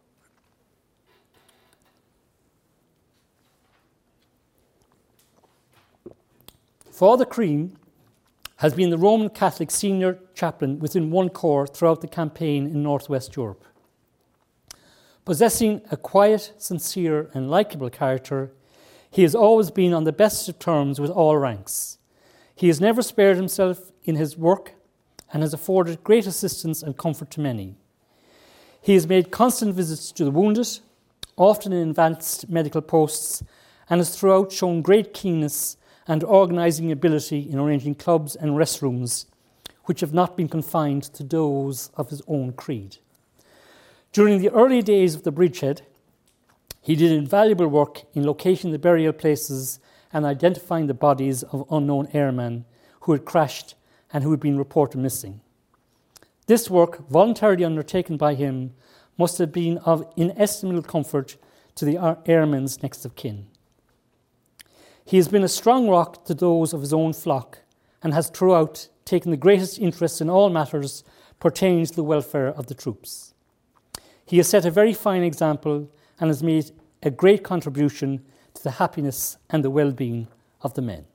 Father Crean has been the Roman Catholic senior chaplain within one corps throughout the campaign in northwest Europe. Possessing a quiet, sincere and likeable character, he has always been on the best of terms with all ranks. He has never spared himself in his work and has afforded great assistance and comfort to many. He has made constant visits to the wounded, often in advanced medical posts, and has throughout shown great keenness and organising ability in arranging clubs and restrooms, which have not been confined to those of his own creed. During the early days of the bridgehead, he did invaluable work in locating the burial places and identifying the bodies of unknown airmen who had crashed and who had been reported missing. This work, voluntarily undertaken by him, must have been of inestimable comfort to the airmen's next of kin. He has been a strong rock to those of his own flock and has throughout taken the greatest interest in all matters pertaining to the welfare of the troops. He has set a very fine example and has made a great contribution to the happiness and the well-being of the men.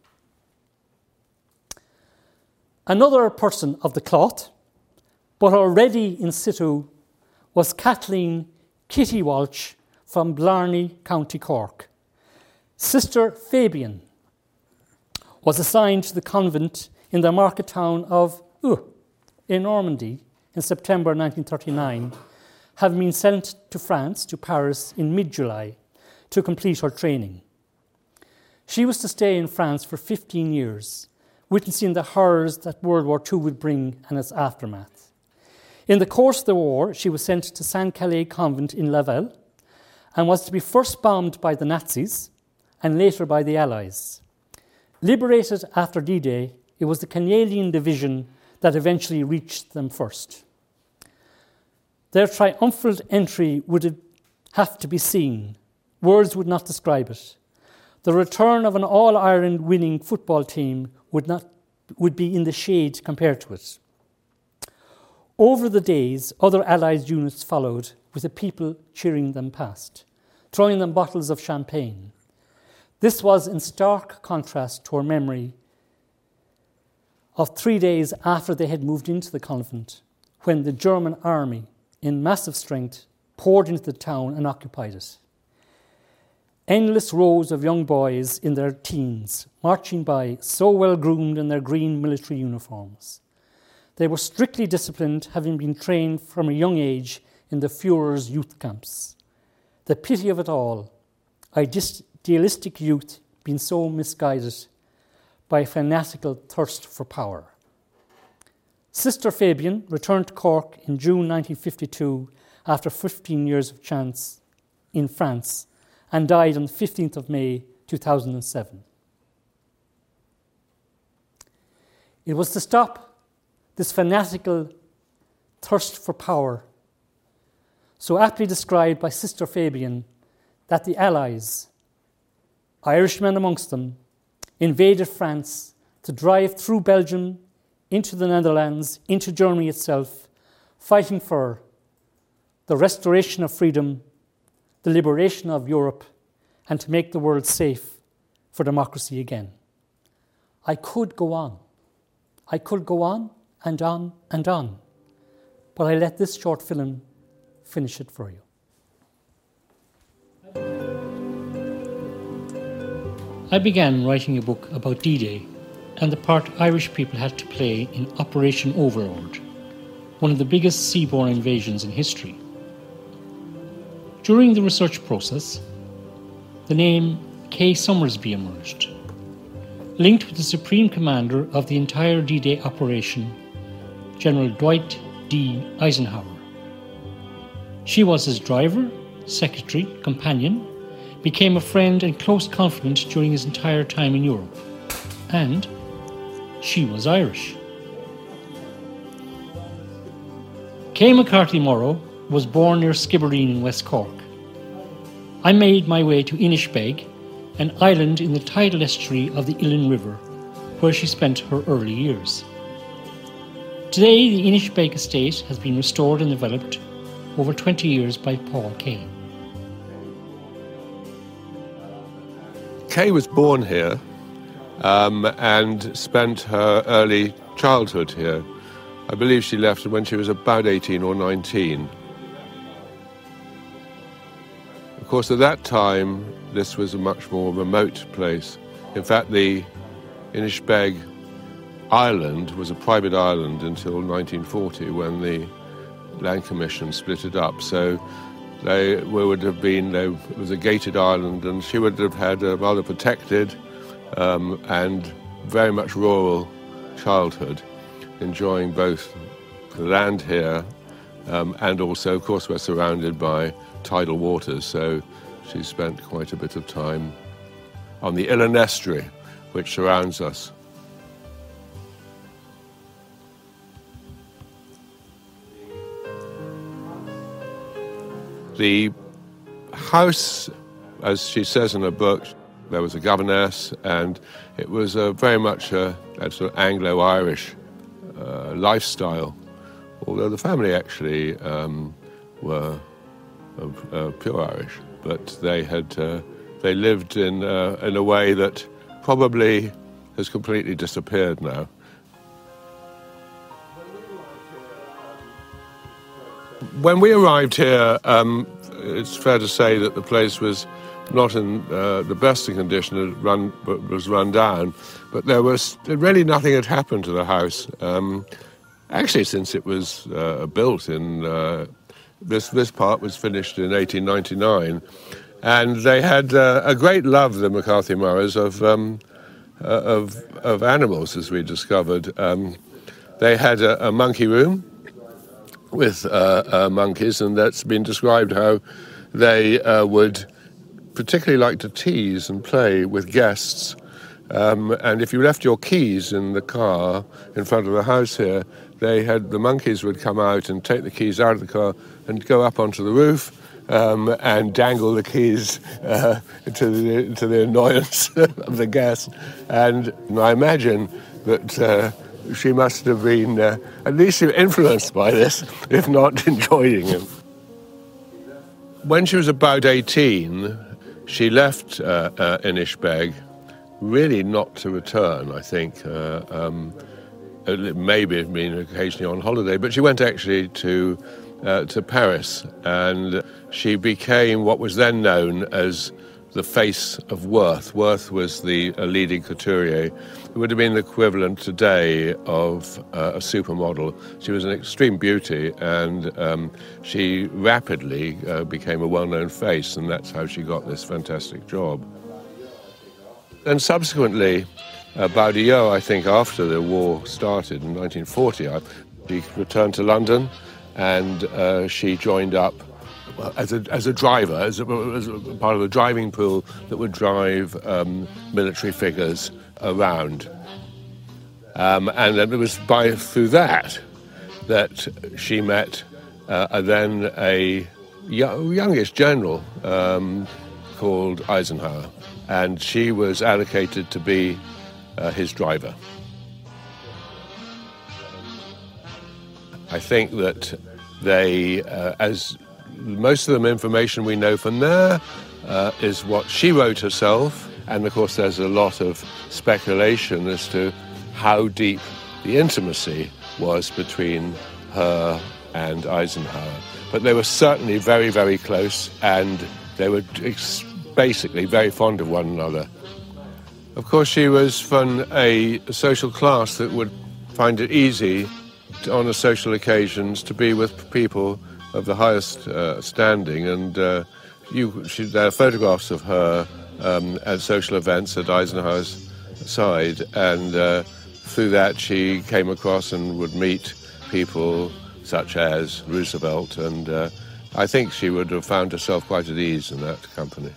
Another person of the cloth, but already in situ, was Kathleen Kitty Walsh from Blarney, County Cork. Sister Fabian was assigned to the convent in the market town of Eu, in Normandy, in September nineteen thirty-nine, having been sent to France, to Paris, in mid-July to complete her training. She was to stay in France for fifteen years, witnessing the horrors that World War Two would bring and its aftermath. In the course of the war, she was sent to Saint Calais Convent in Lavelle and was to be first bombed by the Nazis and later by the Allies. Liberated after D-Day, it was the Canadian division that eventually reached them first. Their triumphant entry would have to be seen. Words would not describe it. The return of an All-Ireland winning football team would not would be in the shade compared to it. Over the days, other Allied units followed, with the people cheering them past, throwing them bottles of champagne. This was in stark contrast to our memory of three days after they had moved into the convent, when the German army, in massive strength, poured into the town and occupied it. Endless rows of young boys in their teens, marching by, so well groomed in their green military uniforms. They were strictly disciplined, having been trained from a young age in the Führer's youth camps. The pity of it all, idealistic youth being so misguided by a fanatical thirst for power. Sister Fabian returned to Cork in June nineteen fifty-two after fifteen years of chance in France and died on the fifteenth of May two thousand seven. It was to stop this fanatical thirst for power, so aptly described by Sister Fabian, that the Allies, Irishmen amongst them, invaded France to drive through Belgium, into the Netherlands, into Germany itself, fighting for the restoration of freedom, the liberation of Europe, and to make the world safe for democracy again. I could go on. I could go on and on and on, but I let this short film finish it for you. I began writing a book about D-Day and the part Irish people had to play in Operation Overlord, one of the biggest seaborne invasions in history. During the research process, the name Kay Summersby emerged, linked with the supreme commander of the entire D-Day operation, General Dwight D. Eisenhower. She was his driver, secretary, companion, became a friend and close confidant during his entire time in Europe, and she was Irish. Kay McCarthy Morrow was born near Skibbereen in West Cork. I made my way to Inishbeg, an island in the tidal estuary of the Illan River, where she spent her early years. Today, the Inishbeg estate has been restored and developed over twenty years by Paul Kay. Kay was born here um, and spent her early childhood here. I believe she left when she was about eighteen or nineteen. Of course, at that time, this was a much more remote place. In fact, the Inishbeg Island was a private island until nineteen forty, when the Land Commission split it up. So they would have been, they, it was a gated island, and she would have had a rather protected um, and very much rural childhood, enjoying both the land here um, and also, of course, we're surrounded by tidal waters, so she spent quite a bit of time on the Illan Estuary, which surrounds us. The house, as she says in her book, there was a governess, and it was uh, very much a, a sort of Anglo-Irish uh, lifestyle, although the family actually um, were of, uh, pure Irish, but they had uh, they lived in uh, in a way that probably has completely disappeared now. When we arrived here, um, it's fair to say that the place was not in uh, the best of condition. It run, was run down, but there was really nothing had happened to the house. Um, actually, since it was uh, built in uh, this this part was finished in eighteen ninety-nine, and they had uh, a great love, the McCarthy Morrows, of um, uh, of of animals, as we discovered. Um, they had a, a monkey room, with uh, uh, monkeys, and that's been described how they uh, would particularly like to tease and play with guests. Um, and if you left your keys in the car in front of the house here, they had the monkeys would come out and take the keys out of the car and go up onto the roof um, and dangle the keys uh, to the to the annoyance of the guests. And I imagine that uh, she must have been uh, at least influenced by this, if not enjoying it. When she was about eighteen, she left uh, uh, Inishbeg, really not to return, I think. Uh, um, maybe have been occasionally on holiday, but she went actually to uh, to Paris, and she became what was then known as the face of Worth. Worth was the uh, leading couturier. It would have been the equivalent today of uh, a supermodel. She was an extreme beauty, and um, she rapidly uh, became a well-known face, and that's how she got this fantastic job. And subsequently, about a year, I think, after the war started in nineteen forty, she returned to London, and uh, she joined up as a as a driver, as a, as a part of the driving pool that would drive um, military figures around. Um, and it was by through that that she met uh, then a young, youngish general um, called Eisenhower, and she was allocated to be uh, his driver. I think that they, uh, as most of the information we know from there uh, is what she wrote herself, and of course there's a lot of speculation as to how deep the intimacy was between her and Eisenhower. But they were certainly very, very close, and they were ex- basically very fond of one another. Of course, she was from a social class that would find it easy to, on social occasions to be with people of the highest uh, standing, and uh, you, she, there are photographs of her um, at social events at Eisenhower's side, and uh, through that she came across and would meet people such as Roosevelt, and uh, I think she would have found herself quite at ease in that company.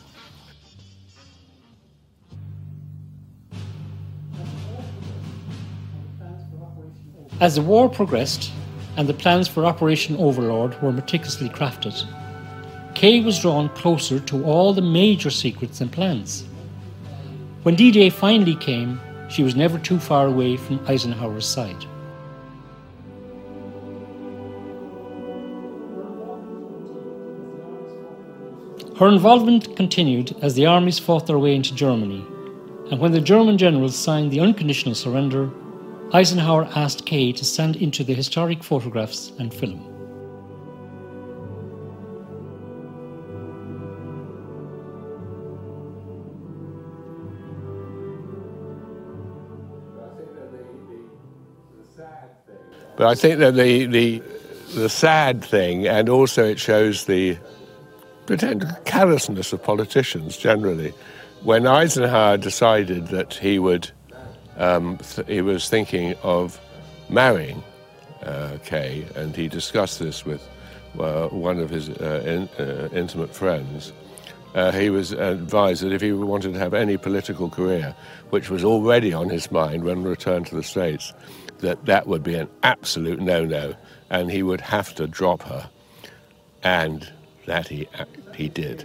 As the war progressed and the plans for Operation Overlord were meticulously crafted, Kay was drawn closer to all the major secrets and plans. When D-Day finally came, she was never too far away from Eisenhower's side. Her involvement continued as the armies fought their way into Germany, and when the German generals signed the unconditional surrender, Eisenhower asked Kay to stand into the historic photographs and film. But I think that the, the, the sad thing, and also it shows the pretend callousness of politicians generally, when Eisenhower decided that he would Um, th- he was thinking of marrying uh, Kay, and he discussed this with uh, one of his uh, in, uh, intimate friends. Uh, he was advised that if he wanted to have any political career, which was already on his mind when he returned to the States, that that would be an absolute no-no, and he would have to drop her. And that he he did.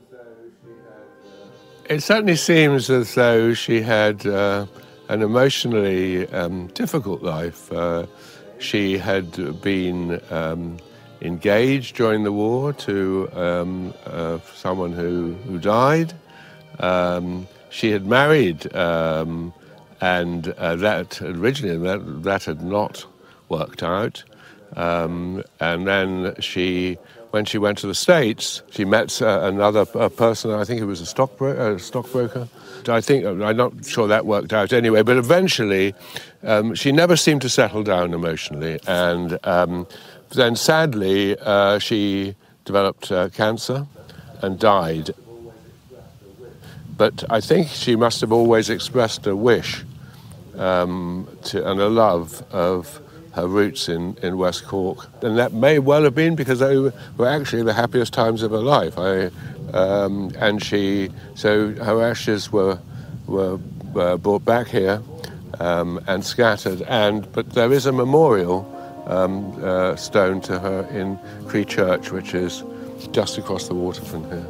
It certainly seems as though she had Uh, an emotionally um, difficult life. Uh, she had been um, engaged during the war to um, uh, someone who, who died. Um, she had married, um, and uh, that originally that, that had not worked out. Um, and then she, when she went to the States, she met uh, another uh, person. I think it was a stockbro- uh, stockbroker. I think, I'm not sure that worked out anyway, but eventually um, she never seemed to settle down emotionally. And um, then sadly, uh, she developed uh, cancer and died. But I think she must have always expressed a wish um, to, and a love of her roots in, in West Cork. And that may well have been because they were actually the happiest times of her life. I, um, and she, so her ashes were, were uh, brought back here um, and scattered. And but there is a memorial um, uh, stone to her in Cree Church, which is just across the water from here.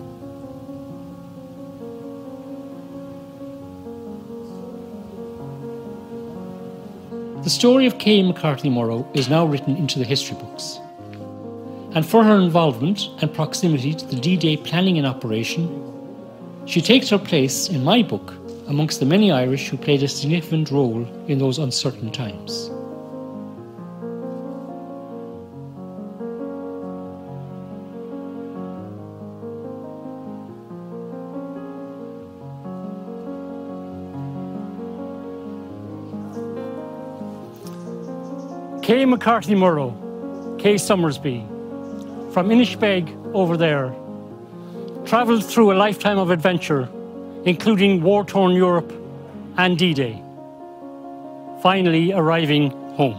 The story of Kay McCarthy-Murrow is now written into the history books. And for her involvement and proximity to the D-Day planning and operation, she takes her place in my book amongst the many Irish who played a significant role in those uncertain times. Kay McCarthy-Murrow, Kay Summersby, from Inishbeg over there, travelled through a lifetime of adventure, including war-torn Europe and D-Day, finally arriving home.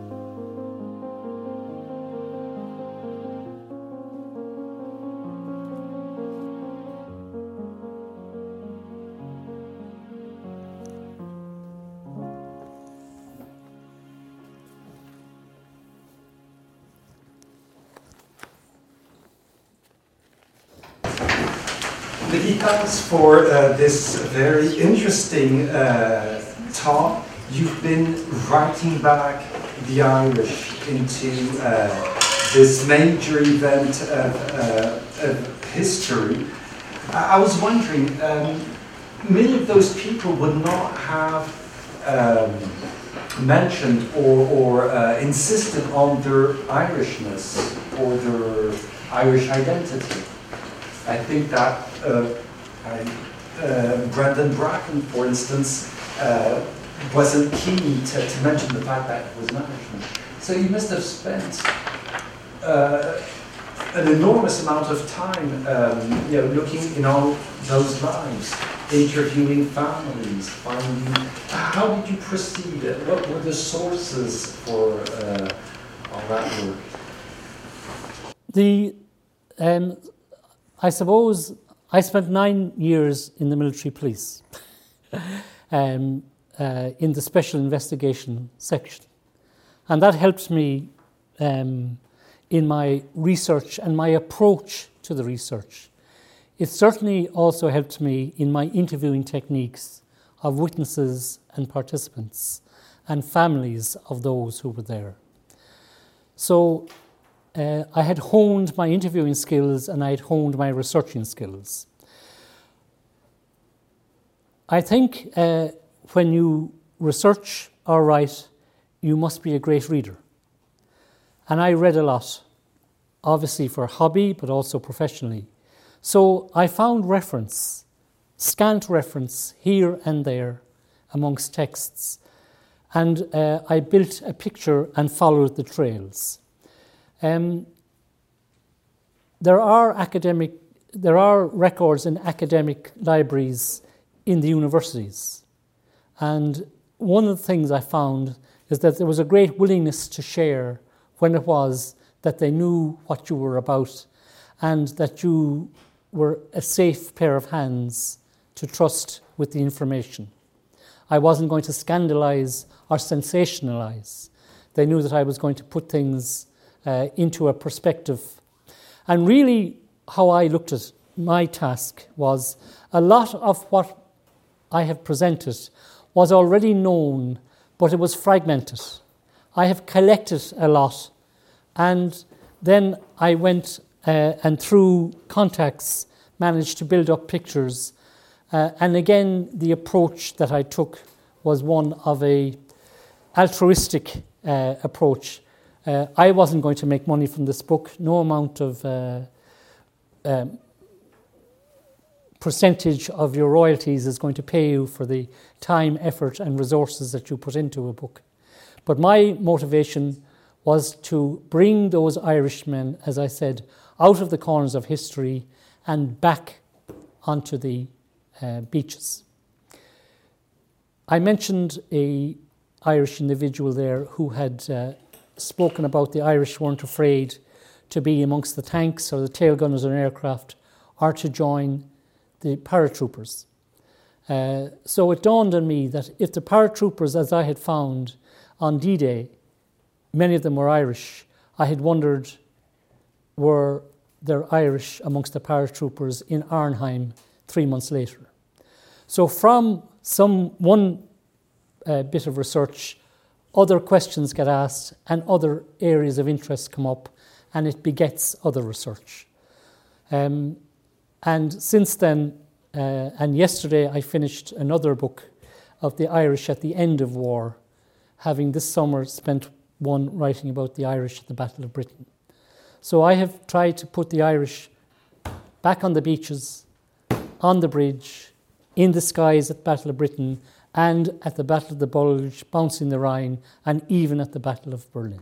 Many thanks for uh, this very interesting uh, talk. You've been writing back the Irish into uh, this major event of, uh, of history. I, I was wondering, um, many of those people would not have um, mentioned or, or uh, insisted on their Irishness or their Irish identity. I think that uh, I, uh, Brendan Bracken, for instance, uh, wasn't keen to, to mention the fact that it was an Irishman. So you must have spent uh, an enormous amount of time, um, you know, looking in all those lives, interviewing families, finding. How did you proceed? What were the sources for uh, all that work? The um, I suppose I spent nine years in the military police, um, uh, in the special investigation section. And that helped me um, in my research and my approach to the research. It certainly also helped me in my interviewing techniques of witnesses and participants and families of those who were there. So Uh, I had honed my interviewing skills and I had honed my researching skills. I think uh, when you research or write, you must be a great reader. And I read a lot, obviously for hobby, but also professionally. So I found reference, scant reference here and there amongst texts. And uh, I built a picture and followed the trails. Um, there are academic, there are records in academic libraries in the universities, and one of the things I found is that there was a great willingness to share when it was that they knew what you were about, and that you were a safe pair of hands to trust with the information. I wasn't going to scandalize or sensationalize. They knew that I was going to put things Uh, into a perspective. And really how I looked at my task was a lot of what I have presented was already known, but it was fragmented. I have collected a lot, and then I went uh, and through contacts managed to build up pictures. Uh, and again, the approach that I took was one of a altruistic uh, approach. Uh, I wasn't going to make money from this book. No amount of uh, um, percentage of your royalties is going to pay you for the time, effort, and resources that you put into a book. But my motivation was to bring those Irishmen, as I said, out of the corners of history and back onto the uh, beaches. I mentioned a Irish individual there who had uh, spoken about the Irish weren't afraid to be amongst the tanks or the tail gunners on aircraft or to join the paratroopers. Uh, so it dawned on me that if the paratroopers, as I had found on D-Day, many of them were Irish, I had wondered, were there Irish amongst the paratroopers in Arnhem three months later? So from some one uh, bit of research, other questions get asked and other areas of interest come up, and it begets other research. Um, and since then, uh, and yesterday I finished another book of the Irish at the end of war, having this summer spent one writing about the Irish at the Battle of Britain. So I have tried to put the Irish back on the beaches, on the bridge, in the skies at the Battle of Britain, and at the Battle of the Bulge, bouncing the Rhine, and even at the Battle of Berlin.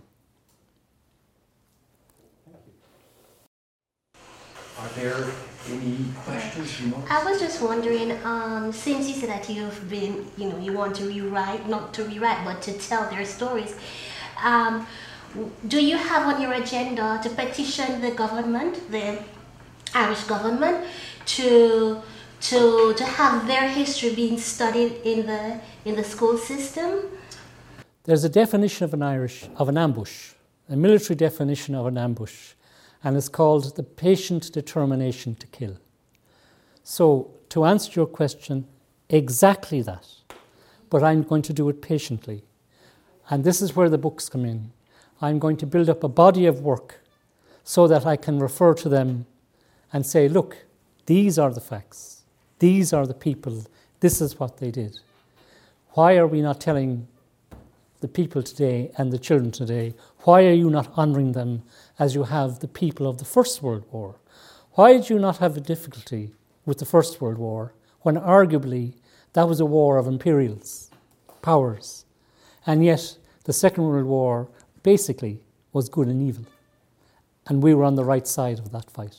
Are there any questions you want? I was just wondering, um, since you said that you've been, you know, you want to rewrite, not to rewrite, but to tell their stories, um, do you have on your agenda to petition the government, the Irish government, to to to have their history being studied in the in the school system? There's a definition of an Irish of an ambush, a military definition of an ambush, and it's called the patient determination to kill. So, to answer your question, exactly that, but I'm going to do it patiently. And this is where the books come in. I'm going to build up a body of work so that I can refer to them and say, look, these are the facts. These are the people. This is what they did. Why are we not telling the people today and the children today, why are you not honouring them as you have the people of the First World War? Why did you not have a difficulty with the First World War when arguably that was a war of imperials, powers, and yet the Second World War basically was good and evil, and we were on the right side of that fight.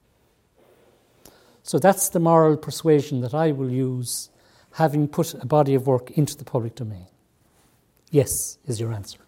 So that's the moral persuasion that I will use, having put a body of work into the public domain. Yes, is your answer.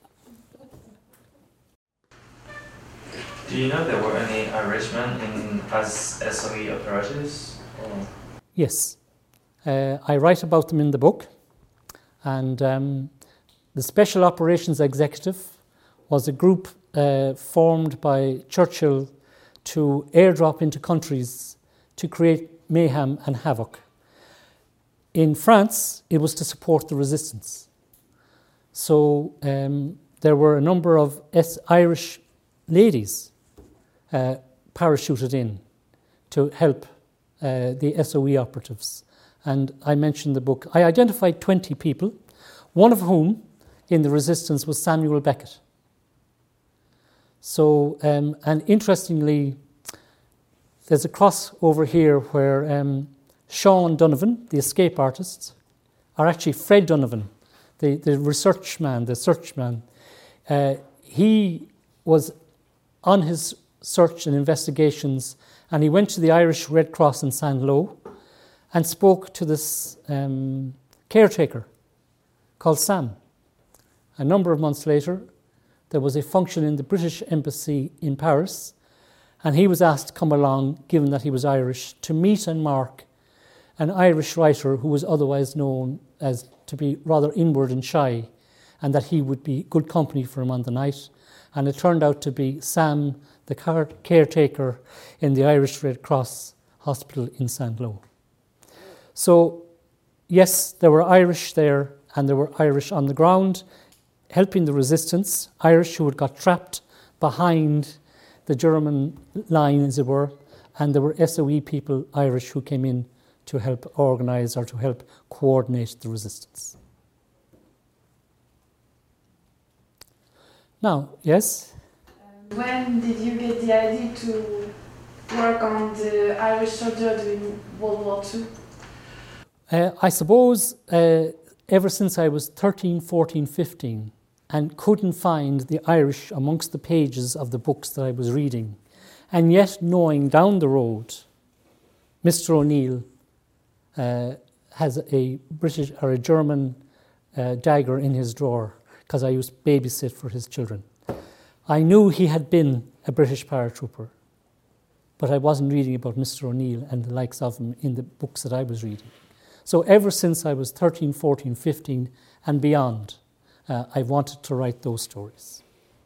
Do you know there were any Irishmen in as S O E operatives? Or? Yes. Uh, I write about them in the book, and um, the Special Operations Executive was a group uh, formed by Churchill to airdrop into countries to create mayhem and havoc. In France, it was to support the resistance. So um, there were a number of S- Irish ladies uh, parachuted in to help uh, the S O E operatives. And I mentioned the book. I identified twenty people, one of whom in the resistance was Samuel Beckett. So, um, and interestingly, there's a cross over here where um, Sean Donovan, the escape artist, are actually Fred Donovan, the, the research man, the search man. Uh, he was on his search and investigations, and he went to the Irish Red Cross in Saint Lo and spoke to this um, caretaker called Sam. A number of months later, there was a function in the British Embassy in Paris, and he was asked to come along, given that he was Irish, to meet and mark an Irish writer who was otherwise known as to be rather inward and shy, and that he would be good company for him on the night. And it turned out to be Sam, the car- caretaker in the Irish Red Cross Hospital in Saint Lo. So, yes, there were Irish there, and there were Irish on the ground, helping the resistance, Irish who had got trapped behind the German line, as it were, and there were S O E people, Irish, who came in to help organise or to help coordinate the resistance. Now, yes? When did you get the idea to work on the Irish soldier during World War Two? Uh, I suppose uh, ever since I was thirteen, fourteen, fifteen, and couldn't find the Irish amongst the pages of the books that I was reading, and yet knowing down the road, Mister O'Neill uh, has a British or a German uh, dagger in his drawer because I used to babysit for his children. I knew he had been a British paratrooper, but I wasn't reading about Mister O'Neill and the likes of him in the books that I was reading. So ever since I was thirteen, fourteen, fifteen and beyond, uh, I wanted to write those stories.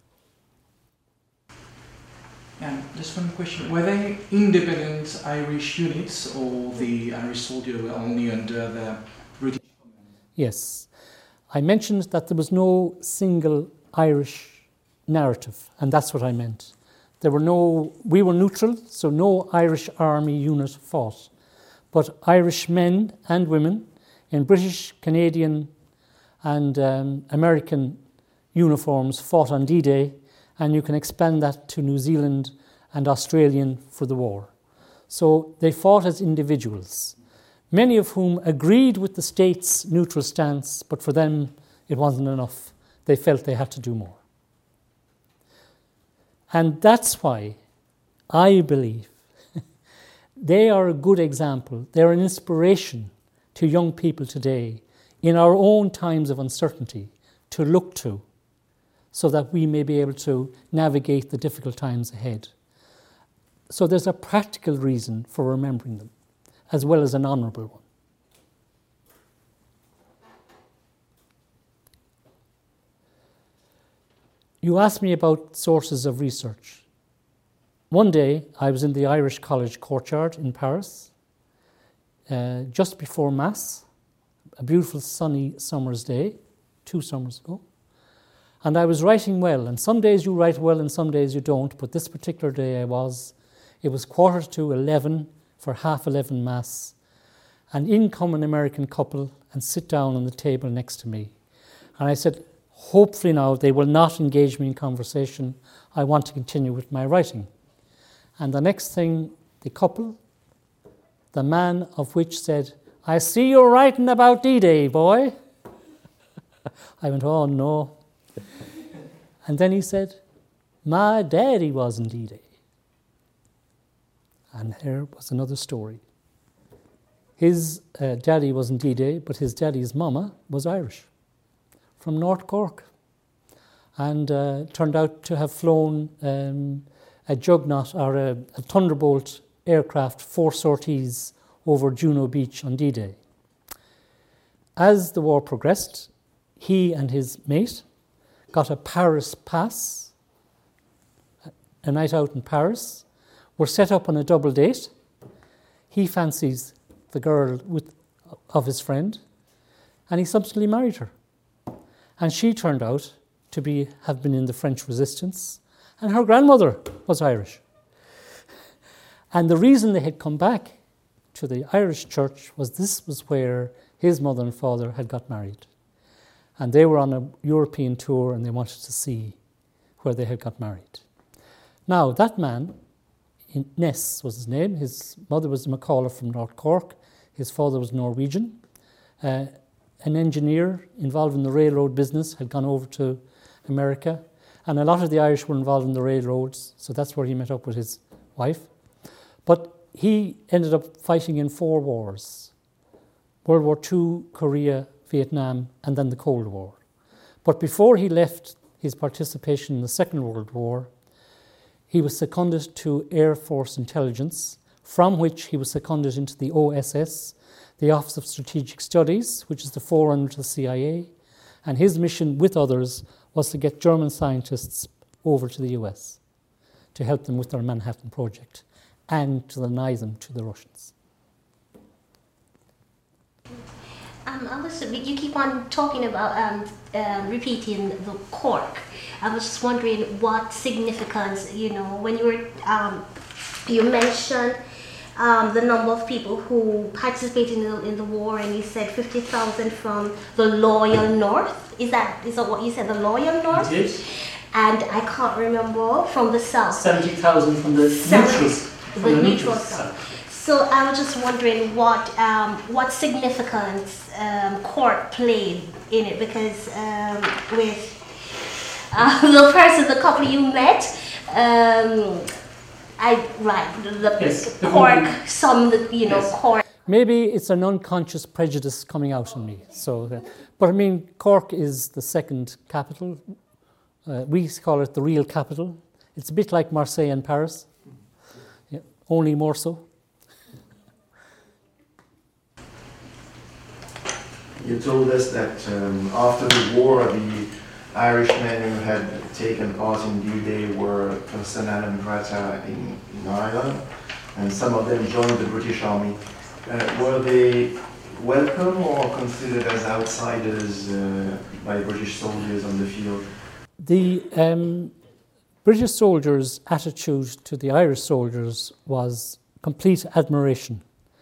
Yeah, just one question. Were they independent Irish units or the Irish soldiers were only under the British command? Yes. I mentioned that there was no single Irish narrative, and that's what I meant. There were no, we were neutral, so no Irish army unit fought. But Irish men and women in British, Canadian and um, American uniforms fought on D-Day, and you can expand that to New Zealand and Australian for the war. So they fought as individuals, many of whom agreed with the state's neutral stance, but for them it wasn't enough. They felt they had to do more. And that's why I believe they are a good example. They're an inspiration to young people today in our own times of uncertainty to look to so that we may be able to navigate the difficult times ahead. So there's a practical reason for remembering them, as well as an honourable one. You asked me about sources of research. One day, I was in the Irish College courtyard in Paris, uh, just before Mass, a beautiful sunny summer's day, two summers ago. And I was writing well, and some days you write well and some days you don't, but this particular day I was. It was quarter to eleven for half eleven Mass, and in come an American couple and sit down on the table next to me. And I said, hopefully now they will not engage me in conversation. I want to continue with my writing. And the next thing, the couple, the man of which said, I see you're writing about D-Day, boy. I went, oh no. And then he said, my daddy was in D-Day. And here was another story. His uh, daddy was in D-Day, but his daddy's mama was Irish, from North Cork, and uh, turned out to have flown um, a Juggernaut or a, a Thunderbolt aircraft four sorties over Juno Beach on D-Day. As the war progressed, he and his mate got a Paris pass, a night out in Paris, were set up on a double date. He fancies the girl with, of his friend, and he subsequently married her. And she turned out to be have been in the French resistance, and her grandmother was Irish. And the reason they had come back to the Irish church was this was where his mother and father had got married. And they were on a European tour and they wanted to see where they had got married. Now, that man, Ness was his name, his mother was a McCauley from North Cork, his father was Norwegian, uh, an engineer involved in the railroad business, had gone over to America, and a lot of the Irish were involved in the railroads, so that's where he met up with his wife. But he ended up fighting in four wars: World War Two, Korea, Vietnam, and then the Cold War. But before he left his participation in the Second World War, he was seconded to Air Force Intelligence, from which he was seconded into the O S S, the Office of Strategic Studies, which is the forerunner to the C I A, and his mission with others was to get German scientists over to the U S to help them with their Manhattan Project and to deny them to the Russians. Um, I was, you keep on talking about um, uh, repeating the cork. I was just wondering what significance, you know, when you were, um, you mentioned um, the number of people who participated in the, in the war, and you said fifty thousand from the Loyal North. Is that is that what you said, the Loyal North? It is. And I can't remember from the South. seventy thousand from the neutrals. The, the neutral South. So I was just wondering what um, what significance um, Cork played in it, because um, with uh, the person, the couple you met, um, I right the, the Yes, Cork, some the, you know yes. Cork. maybe it's an unconscious prejudice coming out in me. So, uh, but I mean, Cork is the second capital. Uh, we call it the real capital. It's a bit like Marseille and Paris, yeah, only more so. You told us that um, after the war, the Irishmen who had taken part in D-Day were persona non grata in, in Ireland, and some of them joined the British Army. Uh, were they welcome or considered as outsiders uh, by British soldiers on the field? The um, British soldiers' attitude to the Irish soldiers was complete admiration.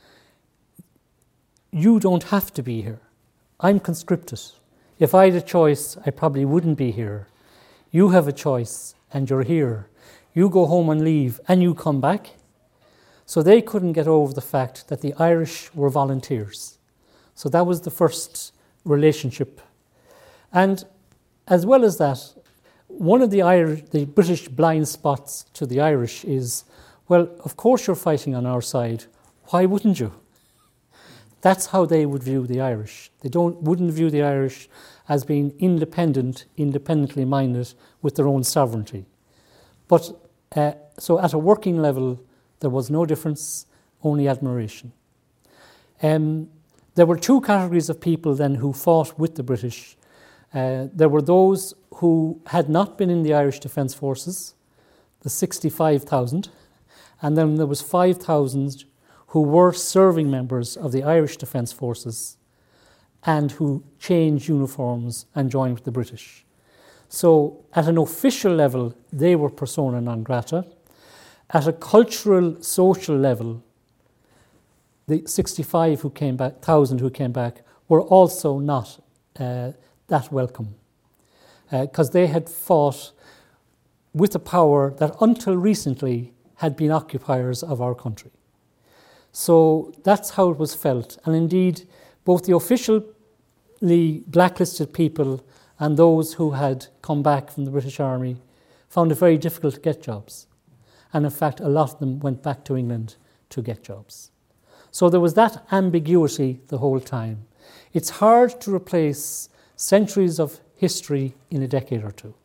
You don't have to be here. I'm conscripted. If I had a choice, I probably wouldn't be here. You have a choice and you're here. You go home and leave and you come back. So they couldn't get over the fact that the Irish were volunteers. So that was the first relationship. And as well as that, one of the Irish, the British blind spots to the Irish is, well, of course you're fighting on our side. Why wouldn't you? That's how they would view the Irish. They don't wouldn't view the Irish as being independent, independently minded with their own sovereignty. But uh, so at a working level, there was no difference, only admiration. Um, there were two categories of people then who fought with the British. Uh, there were those who had not been in the Irish Defence Forces, the sixty-five thousand, and then there was five thousand who were serving members of the Irish Defence Forces and who changed uniforms and joined with the British. So at an official level, they were persona non grata. At a cultural, social level, the sixty-five who came back, thousand who came back, were also not uh, that welcome, because uh, they had fought with a power that until recently had been occupiers of our country. So that's how it was felt. And indeed, both the officially blacklisted people and those who had come back from the British Army found it very difficult to get jobs. And in fact, a lot of them went back to England to get jobs. So there was that ambiguity the whole time. It's hard to replace centuries of history in a decade or two.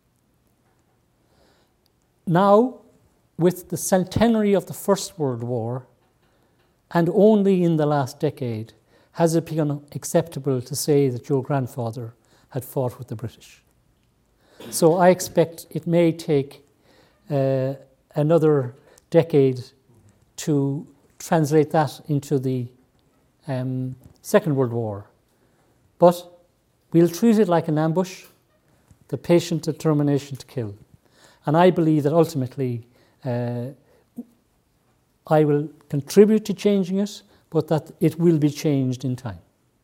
Now, with the centenary of the First World War, and only in the last decade has it become acceptable to say that your grandfather had fought with the British. So I expect it may take uh, another decade to translate that into the um, Second World War. But we'll treat it like an ambush, the patient determination to kill. And I believe that ultimately uh, I will contribute to changing it, but that it will be changed in time.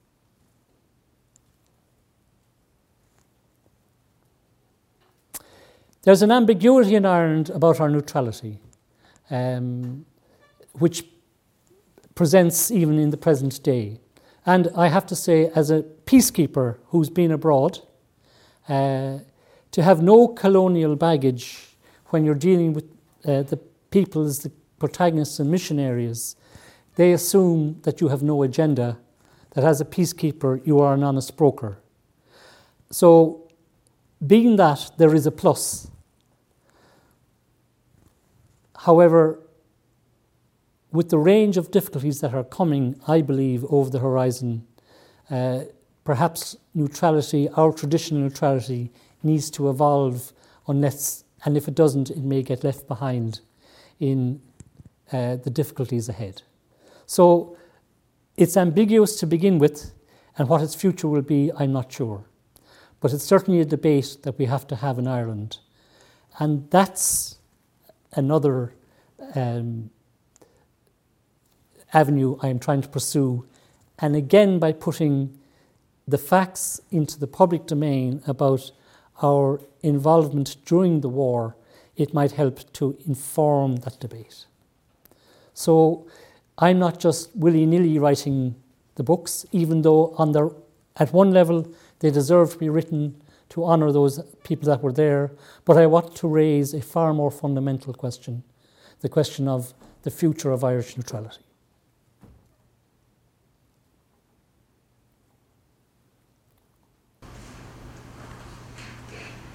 There's an ambiguity in Ireland about our neutrality, um, which presents even in the present day. And I have to say, as a peacekeeper who's been abroad, uh, to have no colonial baggage when you're dealing with uh, the peoples, the protagonists and mission areas, they assume that you have no agenda, that as a peacekeeper you are an honest broker. So, being that, there is a plus. However, with the range of difficulties that are coming, I believe, over the horizon, uh, perhaps neutrality, our traditional neutrality, needs to evolve unless, and if it doesn't, it may get left behind in uh, the difficulties ahead. So it's ambiguous to begin with, and what its future will be, I'm not sure. But it's certainly a debate that we have to have in Ireland. And that's another um, avenue I'm trying to pursue. And again, by putting the facts into the public domain about our involvement during the war, it might help to inform that debate. So I'm not just willy-nilly writing the books, even though on their, at one level they deserve to be written to honour those people that were there, but I want to raise a far more fundamental question, the question of the future of Irish neutrality.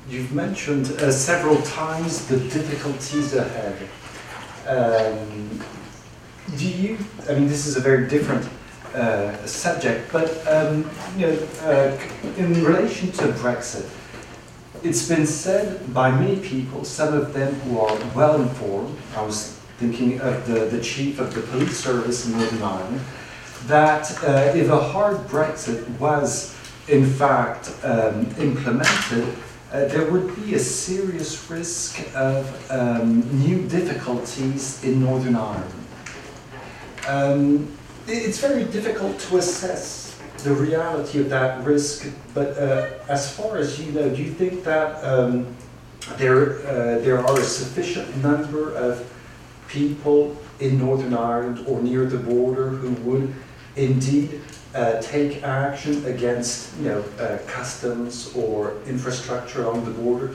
you've mentioned uh, several times the difficulties ahead. Um, do you, I mean, this is a very different uh, subject, but um, you know, uh, in relation to Brexit, it's been said by many people, some of them who are well informed, I was thinking of the, the chief of the police service in Northern Ireland, that uh, if a hard Brexit was in fact um, implemented, uh, there would be a serious risk of um, new difficulties in Northern Ireland. Um, it's very difficult to assess the reality of that risk, but uh, as far as you know, do you think that um, there, uh, there are a sufficient number of people in Northern Ireland or near the border who would indeed uh, take action against, you know, uh, customs or infrastructure along the border?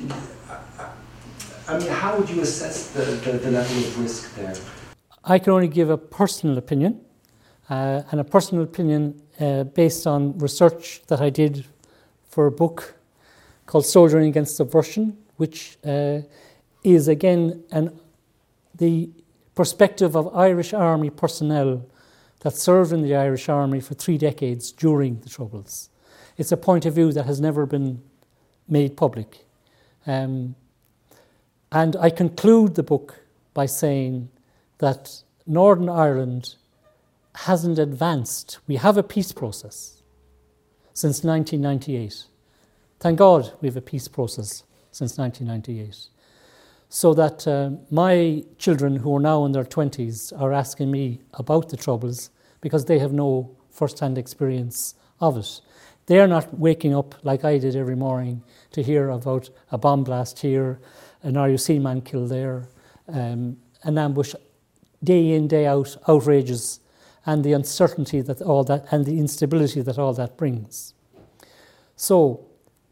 I mean, how would you assess the, the, the level of risk there? I can only give a personal opinion, uh, and a personal opinion uh, based on research that I did for a book called Soldiering Against Subversion, which uh, is again an, the perspective of Irish Army personnel that served in the Irish Army for three decades during the Troubles. It's a point of view that has never been made public. Um, and I conclude the book by saying that Northern Ireland hasn't advanced. We have a peace process since nineteen ninety-eight. Thank God we have a peace process since nineteen ninety-eight. So that uh, my children who are now in their twenties are asking me about the Troubles because they have no first-hand experience of it. They are not waking up like I did every morning to hear about a bomb blast here, an R U C man killed there, um, an ambush day in, day out, outrages, and the uncertainty that all that, and the instability that all that brings. So,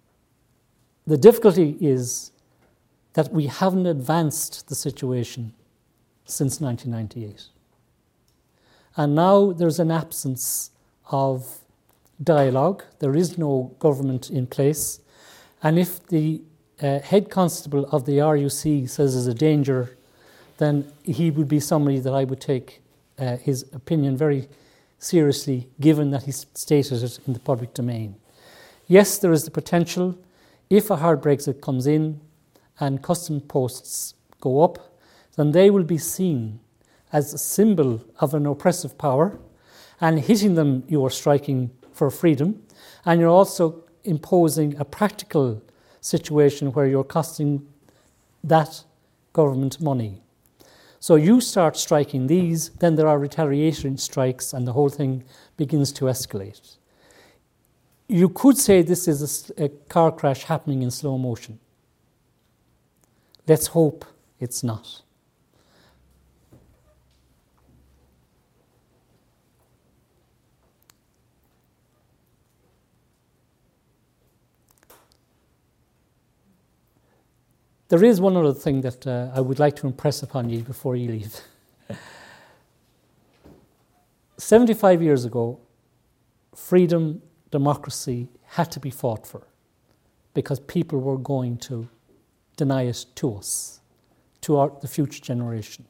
the difficulty is that we haven't advanced the situation since nineteen ninety-eight. And now there's an absence of dialogue. There is no government in place. And if the uh, head constable of the R U C says there's a danger, then he would be somebody that I would take uh, his opinion very seriously, given that he's stated it in the public domain. Yes, there is the potential, if a hard Brexit comes in and custom posts go up, then they will be seen as a symbol of an oppressive power, and hitting them you are striking for freedom, and you're also imposing a practical situation where you're costing that government money. So you start striking these, then there are retaliation strikes, and the whole thing begins to escalate. You could say this is a, a car crash happening in slow motion. Let's hope it's not. There is one other thing that uh, I would like to impress upon you before you leave. seventy-five years ago, freedom, democracy had to be fought for because people were going to deny it to us, to our, the future generation.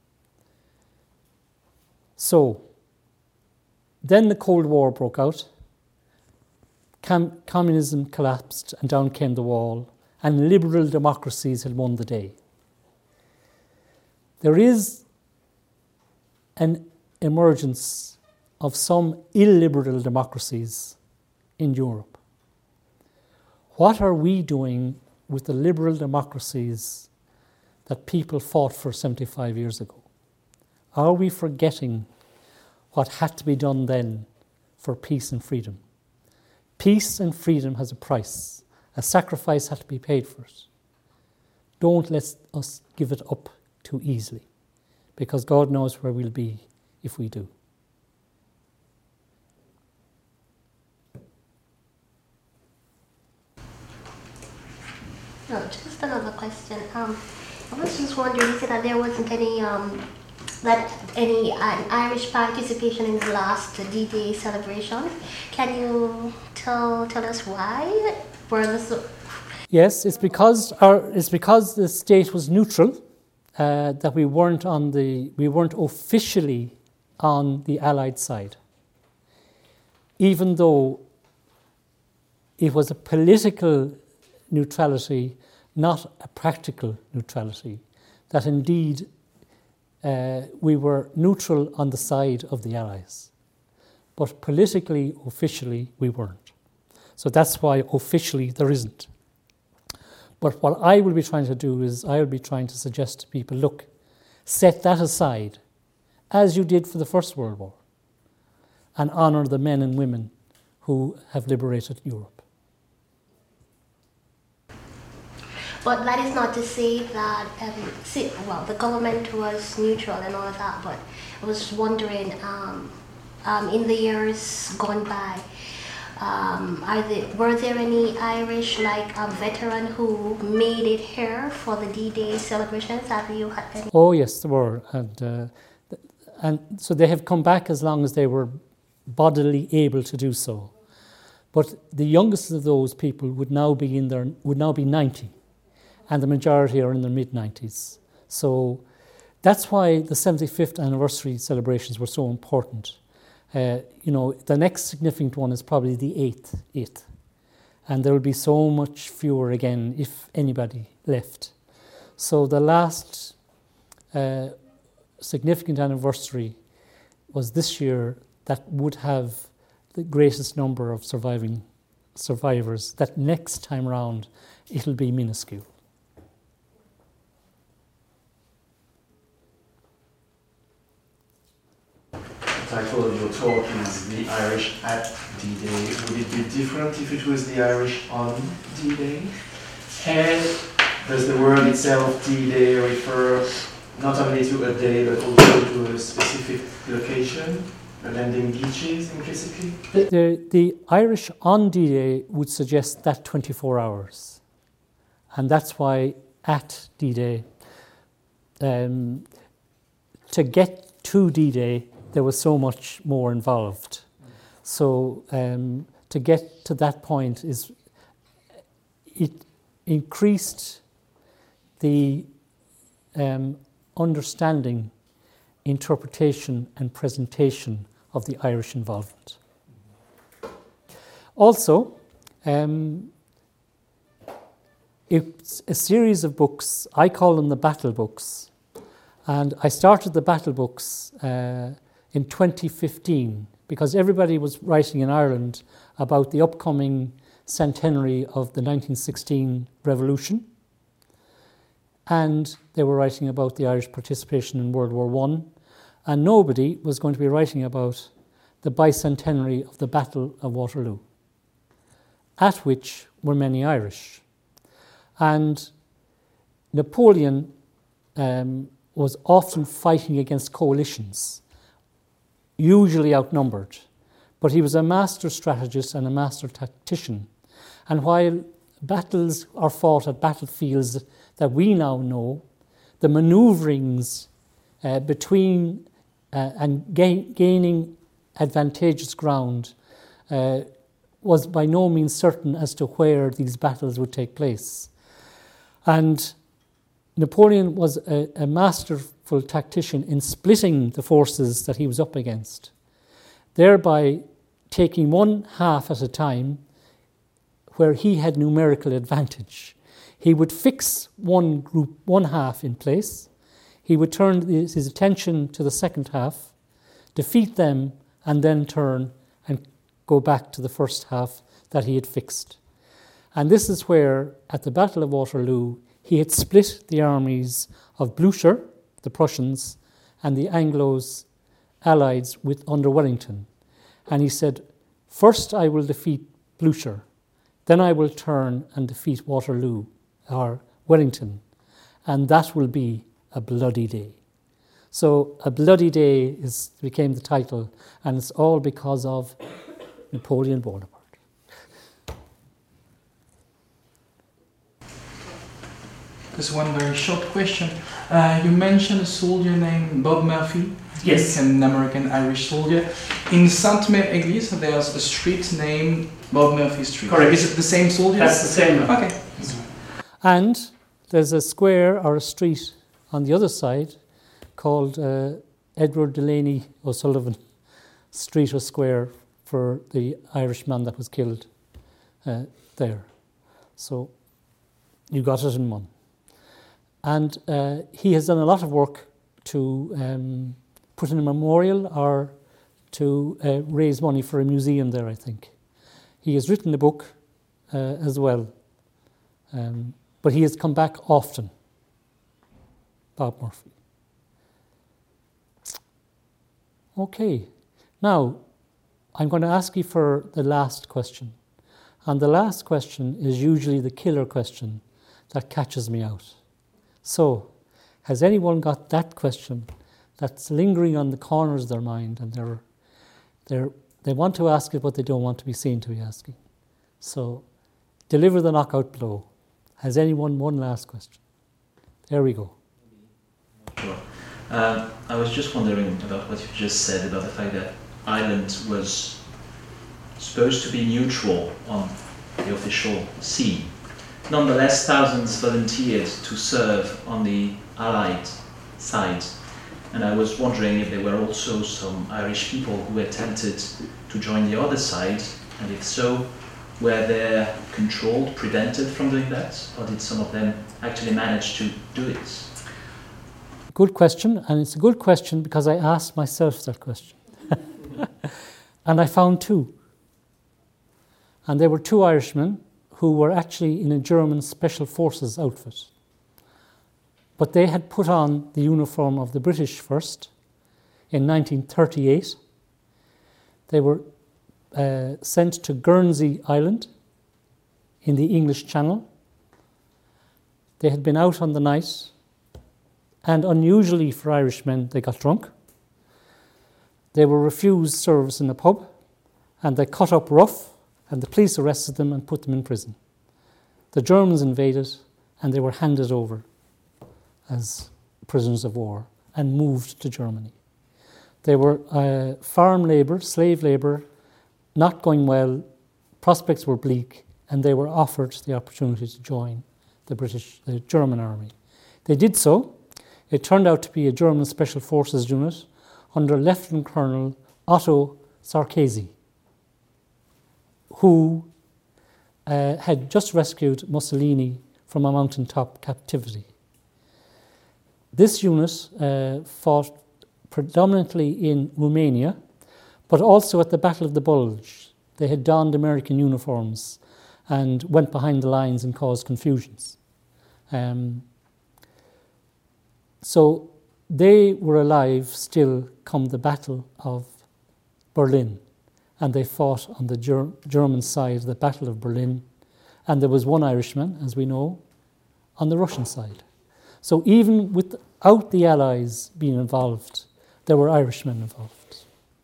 So, then the Cold War broke out, Com- communism collapsed and down came the wall, and liberal democracies had won the day. There is an emergence of some illiberal democracies in Europe. What are we doing with the liberal democracies that people fought for seventy-five years ago? Are we forgetting what had to be done then for peace and freedom? Peace and freedom has a price. A sacrifice had to be paid for it. Don't let us give it up too easily, because God knows where we'll be if we do. No, just another question. Um, I was just wondering, you said that there wasn't any um, that any uh, Irish participation in the last D-Day celebration. Can you tell tell us why? Were the, Yes, it's because our it's because the state was neutral uh, that we weren't on the we weren't officially on the Allied side, even though it was a political neutrality, not a practical neutrality. That indeed uh, we were neutral on the side of the Allies, but politically, officially, we weren't. So that's why officially there isn't. But what I will be trying to do is I will be trying to suggest to people, look, set that aside, as you did for the First World War, and honour the men and women who have liberated Europe. But that is not to say that, um, see, well, the government was neutral and all of that, but I was wondering, um, um, in the years gone by, Um, are there, were there any Irish, like a veteran who made it here for the D-Day celebrations? Have you had any? Oh yes, there were, and uh, and so they have come back as long as they were bodily able to do so. But the youngest of those people would now be in their would now be ninety, and the majority are in their mid nineties. So that's why the seventy-fifth anniversary celebrations were so important. Uh, you know, the next significant one is probably the eighth, eighth. And there will be so much fewer again, if anybody left. So the last uh, significant anniversary was this year that would have the greatest number of surviving survivors. That next time round, it'll be minuscule. The title of your talk is The Irish at D-Day. Would it be different if it was the Irish on D-Day? And does the word itself, D-Day, refer not only to a day but also to a specific location, a landing beaches implicitly? The, the, the Irish on D-Day would suggest that twenty-four hours. And that's why at D-Day, um, to get to D-Day, there was so much more involved. So um, to get to that point is it increased the um, understanding, interpretation and presentation of the Irish involvement. Also, um, it's a series of books, I call them the battle books, and I started the battle books uh, in twenty fifteen, because everybody was writing in Ireland about the upcoming centenary of the nineteen sixteen revolution, and they were writing about the Irish participation in World War One, and nobody was going to be writing about the bicentenary of the Battle of Waterloo, at which were many Irish. And Napoleon um, was often fighting against coalitions, usually outnumbered, but he was a master strategist and a master tactician. And while battles are fought at battlefields that we now know, the manoeuvrings uh, between uh, and gain, gaining advantageous ground uh, was by no means certain as to where these battles would take place. And Napoleon was a, a masterful tactician in splitting the forces that he was up against, thereby taking one half at a time where he had numerical advantage. He would fix one group, one half in place. He would turn his attention to the second half, defeat them, and then turn and go back to the first half that he had fixed. And this is where, at the Battle of Waterloo, he had split the armies of Blucher, the Prussians, and the Anglos, allies with under Wellington. And he said, first I will defeat Blucher, then I will turn and defeat Waterloo, or Wellington, and that will be a bloody day. So a bloody day is became the title, and it's all because of Napoleon Bonaparte. Just one very short question. Uh, you mentioned a soldier named Bob Murphy. Yes. An American Irish soldier. In Sainte-Mère-Église, there's a street named Bob Murphy Street. Correct. Is it the same soldier? That's the same. Okay. And there's a square or a street on the other side called uh, Edward Delaney O'Sullivan Street or Square for the Irishman that was killed uh, there. So you got it in one. And uh, he has done a lot of work to um, put in a memorial or to uh, raise money for a museum there, I think. He has written a book uh, as well. Um, but he has come back often, Bob Murphy. Okay, now I'm going to ask you for the last question. And the last question is usually the killer question that catches me out. So, has anyone got that question that's lingering on the corners of their mind and they're, they're, they want to ask it but they don't want to be seen to be asking? So, deliver the knockout blow. Has anyone one last question? There we go. Sure. Um, I was just wondering about what you just said about the fact that Ireland was supposed to be neutral on the official scene. Nonetheless, thousands volunteered to serve on the Allied side. And I was wondering if there were also some Irish people who attempted to join the other side, and if so, were they controlled, prevented from doing that, or did some of them actually manage to do it? Good question, and it's a good question because I asked myself that question. And I found two. And they were two Irishmen who were actually in a German Special Forces outfit. But they had put on the uniform of the British first in nineteen thirty-eight. They were uh, sent to Guernsey Island in the English Channel. They had been out on the night, and unusually for Irishmen, they got drunk. They were refused service in a pub, and they cut up rough, and the police arrested them and put them in prison. The Germans invaded, and they were handed over as prisoners of war and moved to Germany. They were uh, farm labour, slave labour, not going well, prospects were bleak, and they were offered the opportunity to join the British, the German army. They did so. It turned out to be a German Special Forces unit under Lieutenant Colonel Otto Sarkozy, who uh, had just rescued Mussolini from a mountaintop captivity. This unit uh, fought predominantly in Romania, but also at the Battle of the Bulge. They had donned American uniforms and went behind the lines and caused confusions. Um, so they were alive still come the Battle of Berlin, and they fought on the Ger- German side of the Battle of Berlin, and there was one Irishman, as we know, on the Russian side. So even without the Allies being involved, there were Irishmen involved.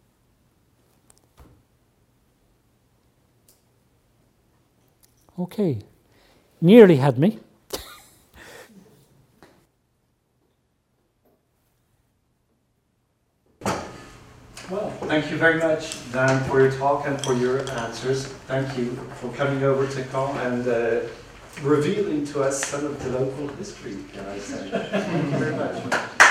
Okay, nearly had me. Well, thank you very much, Dan, for your talk and for your answers. Thank you for coming over to Caen and uh, revealing to us some of the local history, can I say. Thank you very much.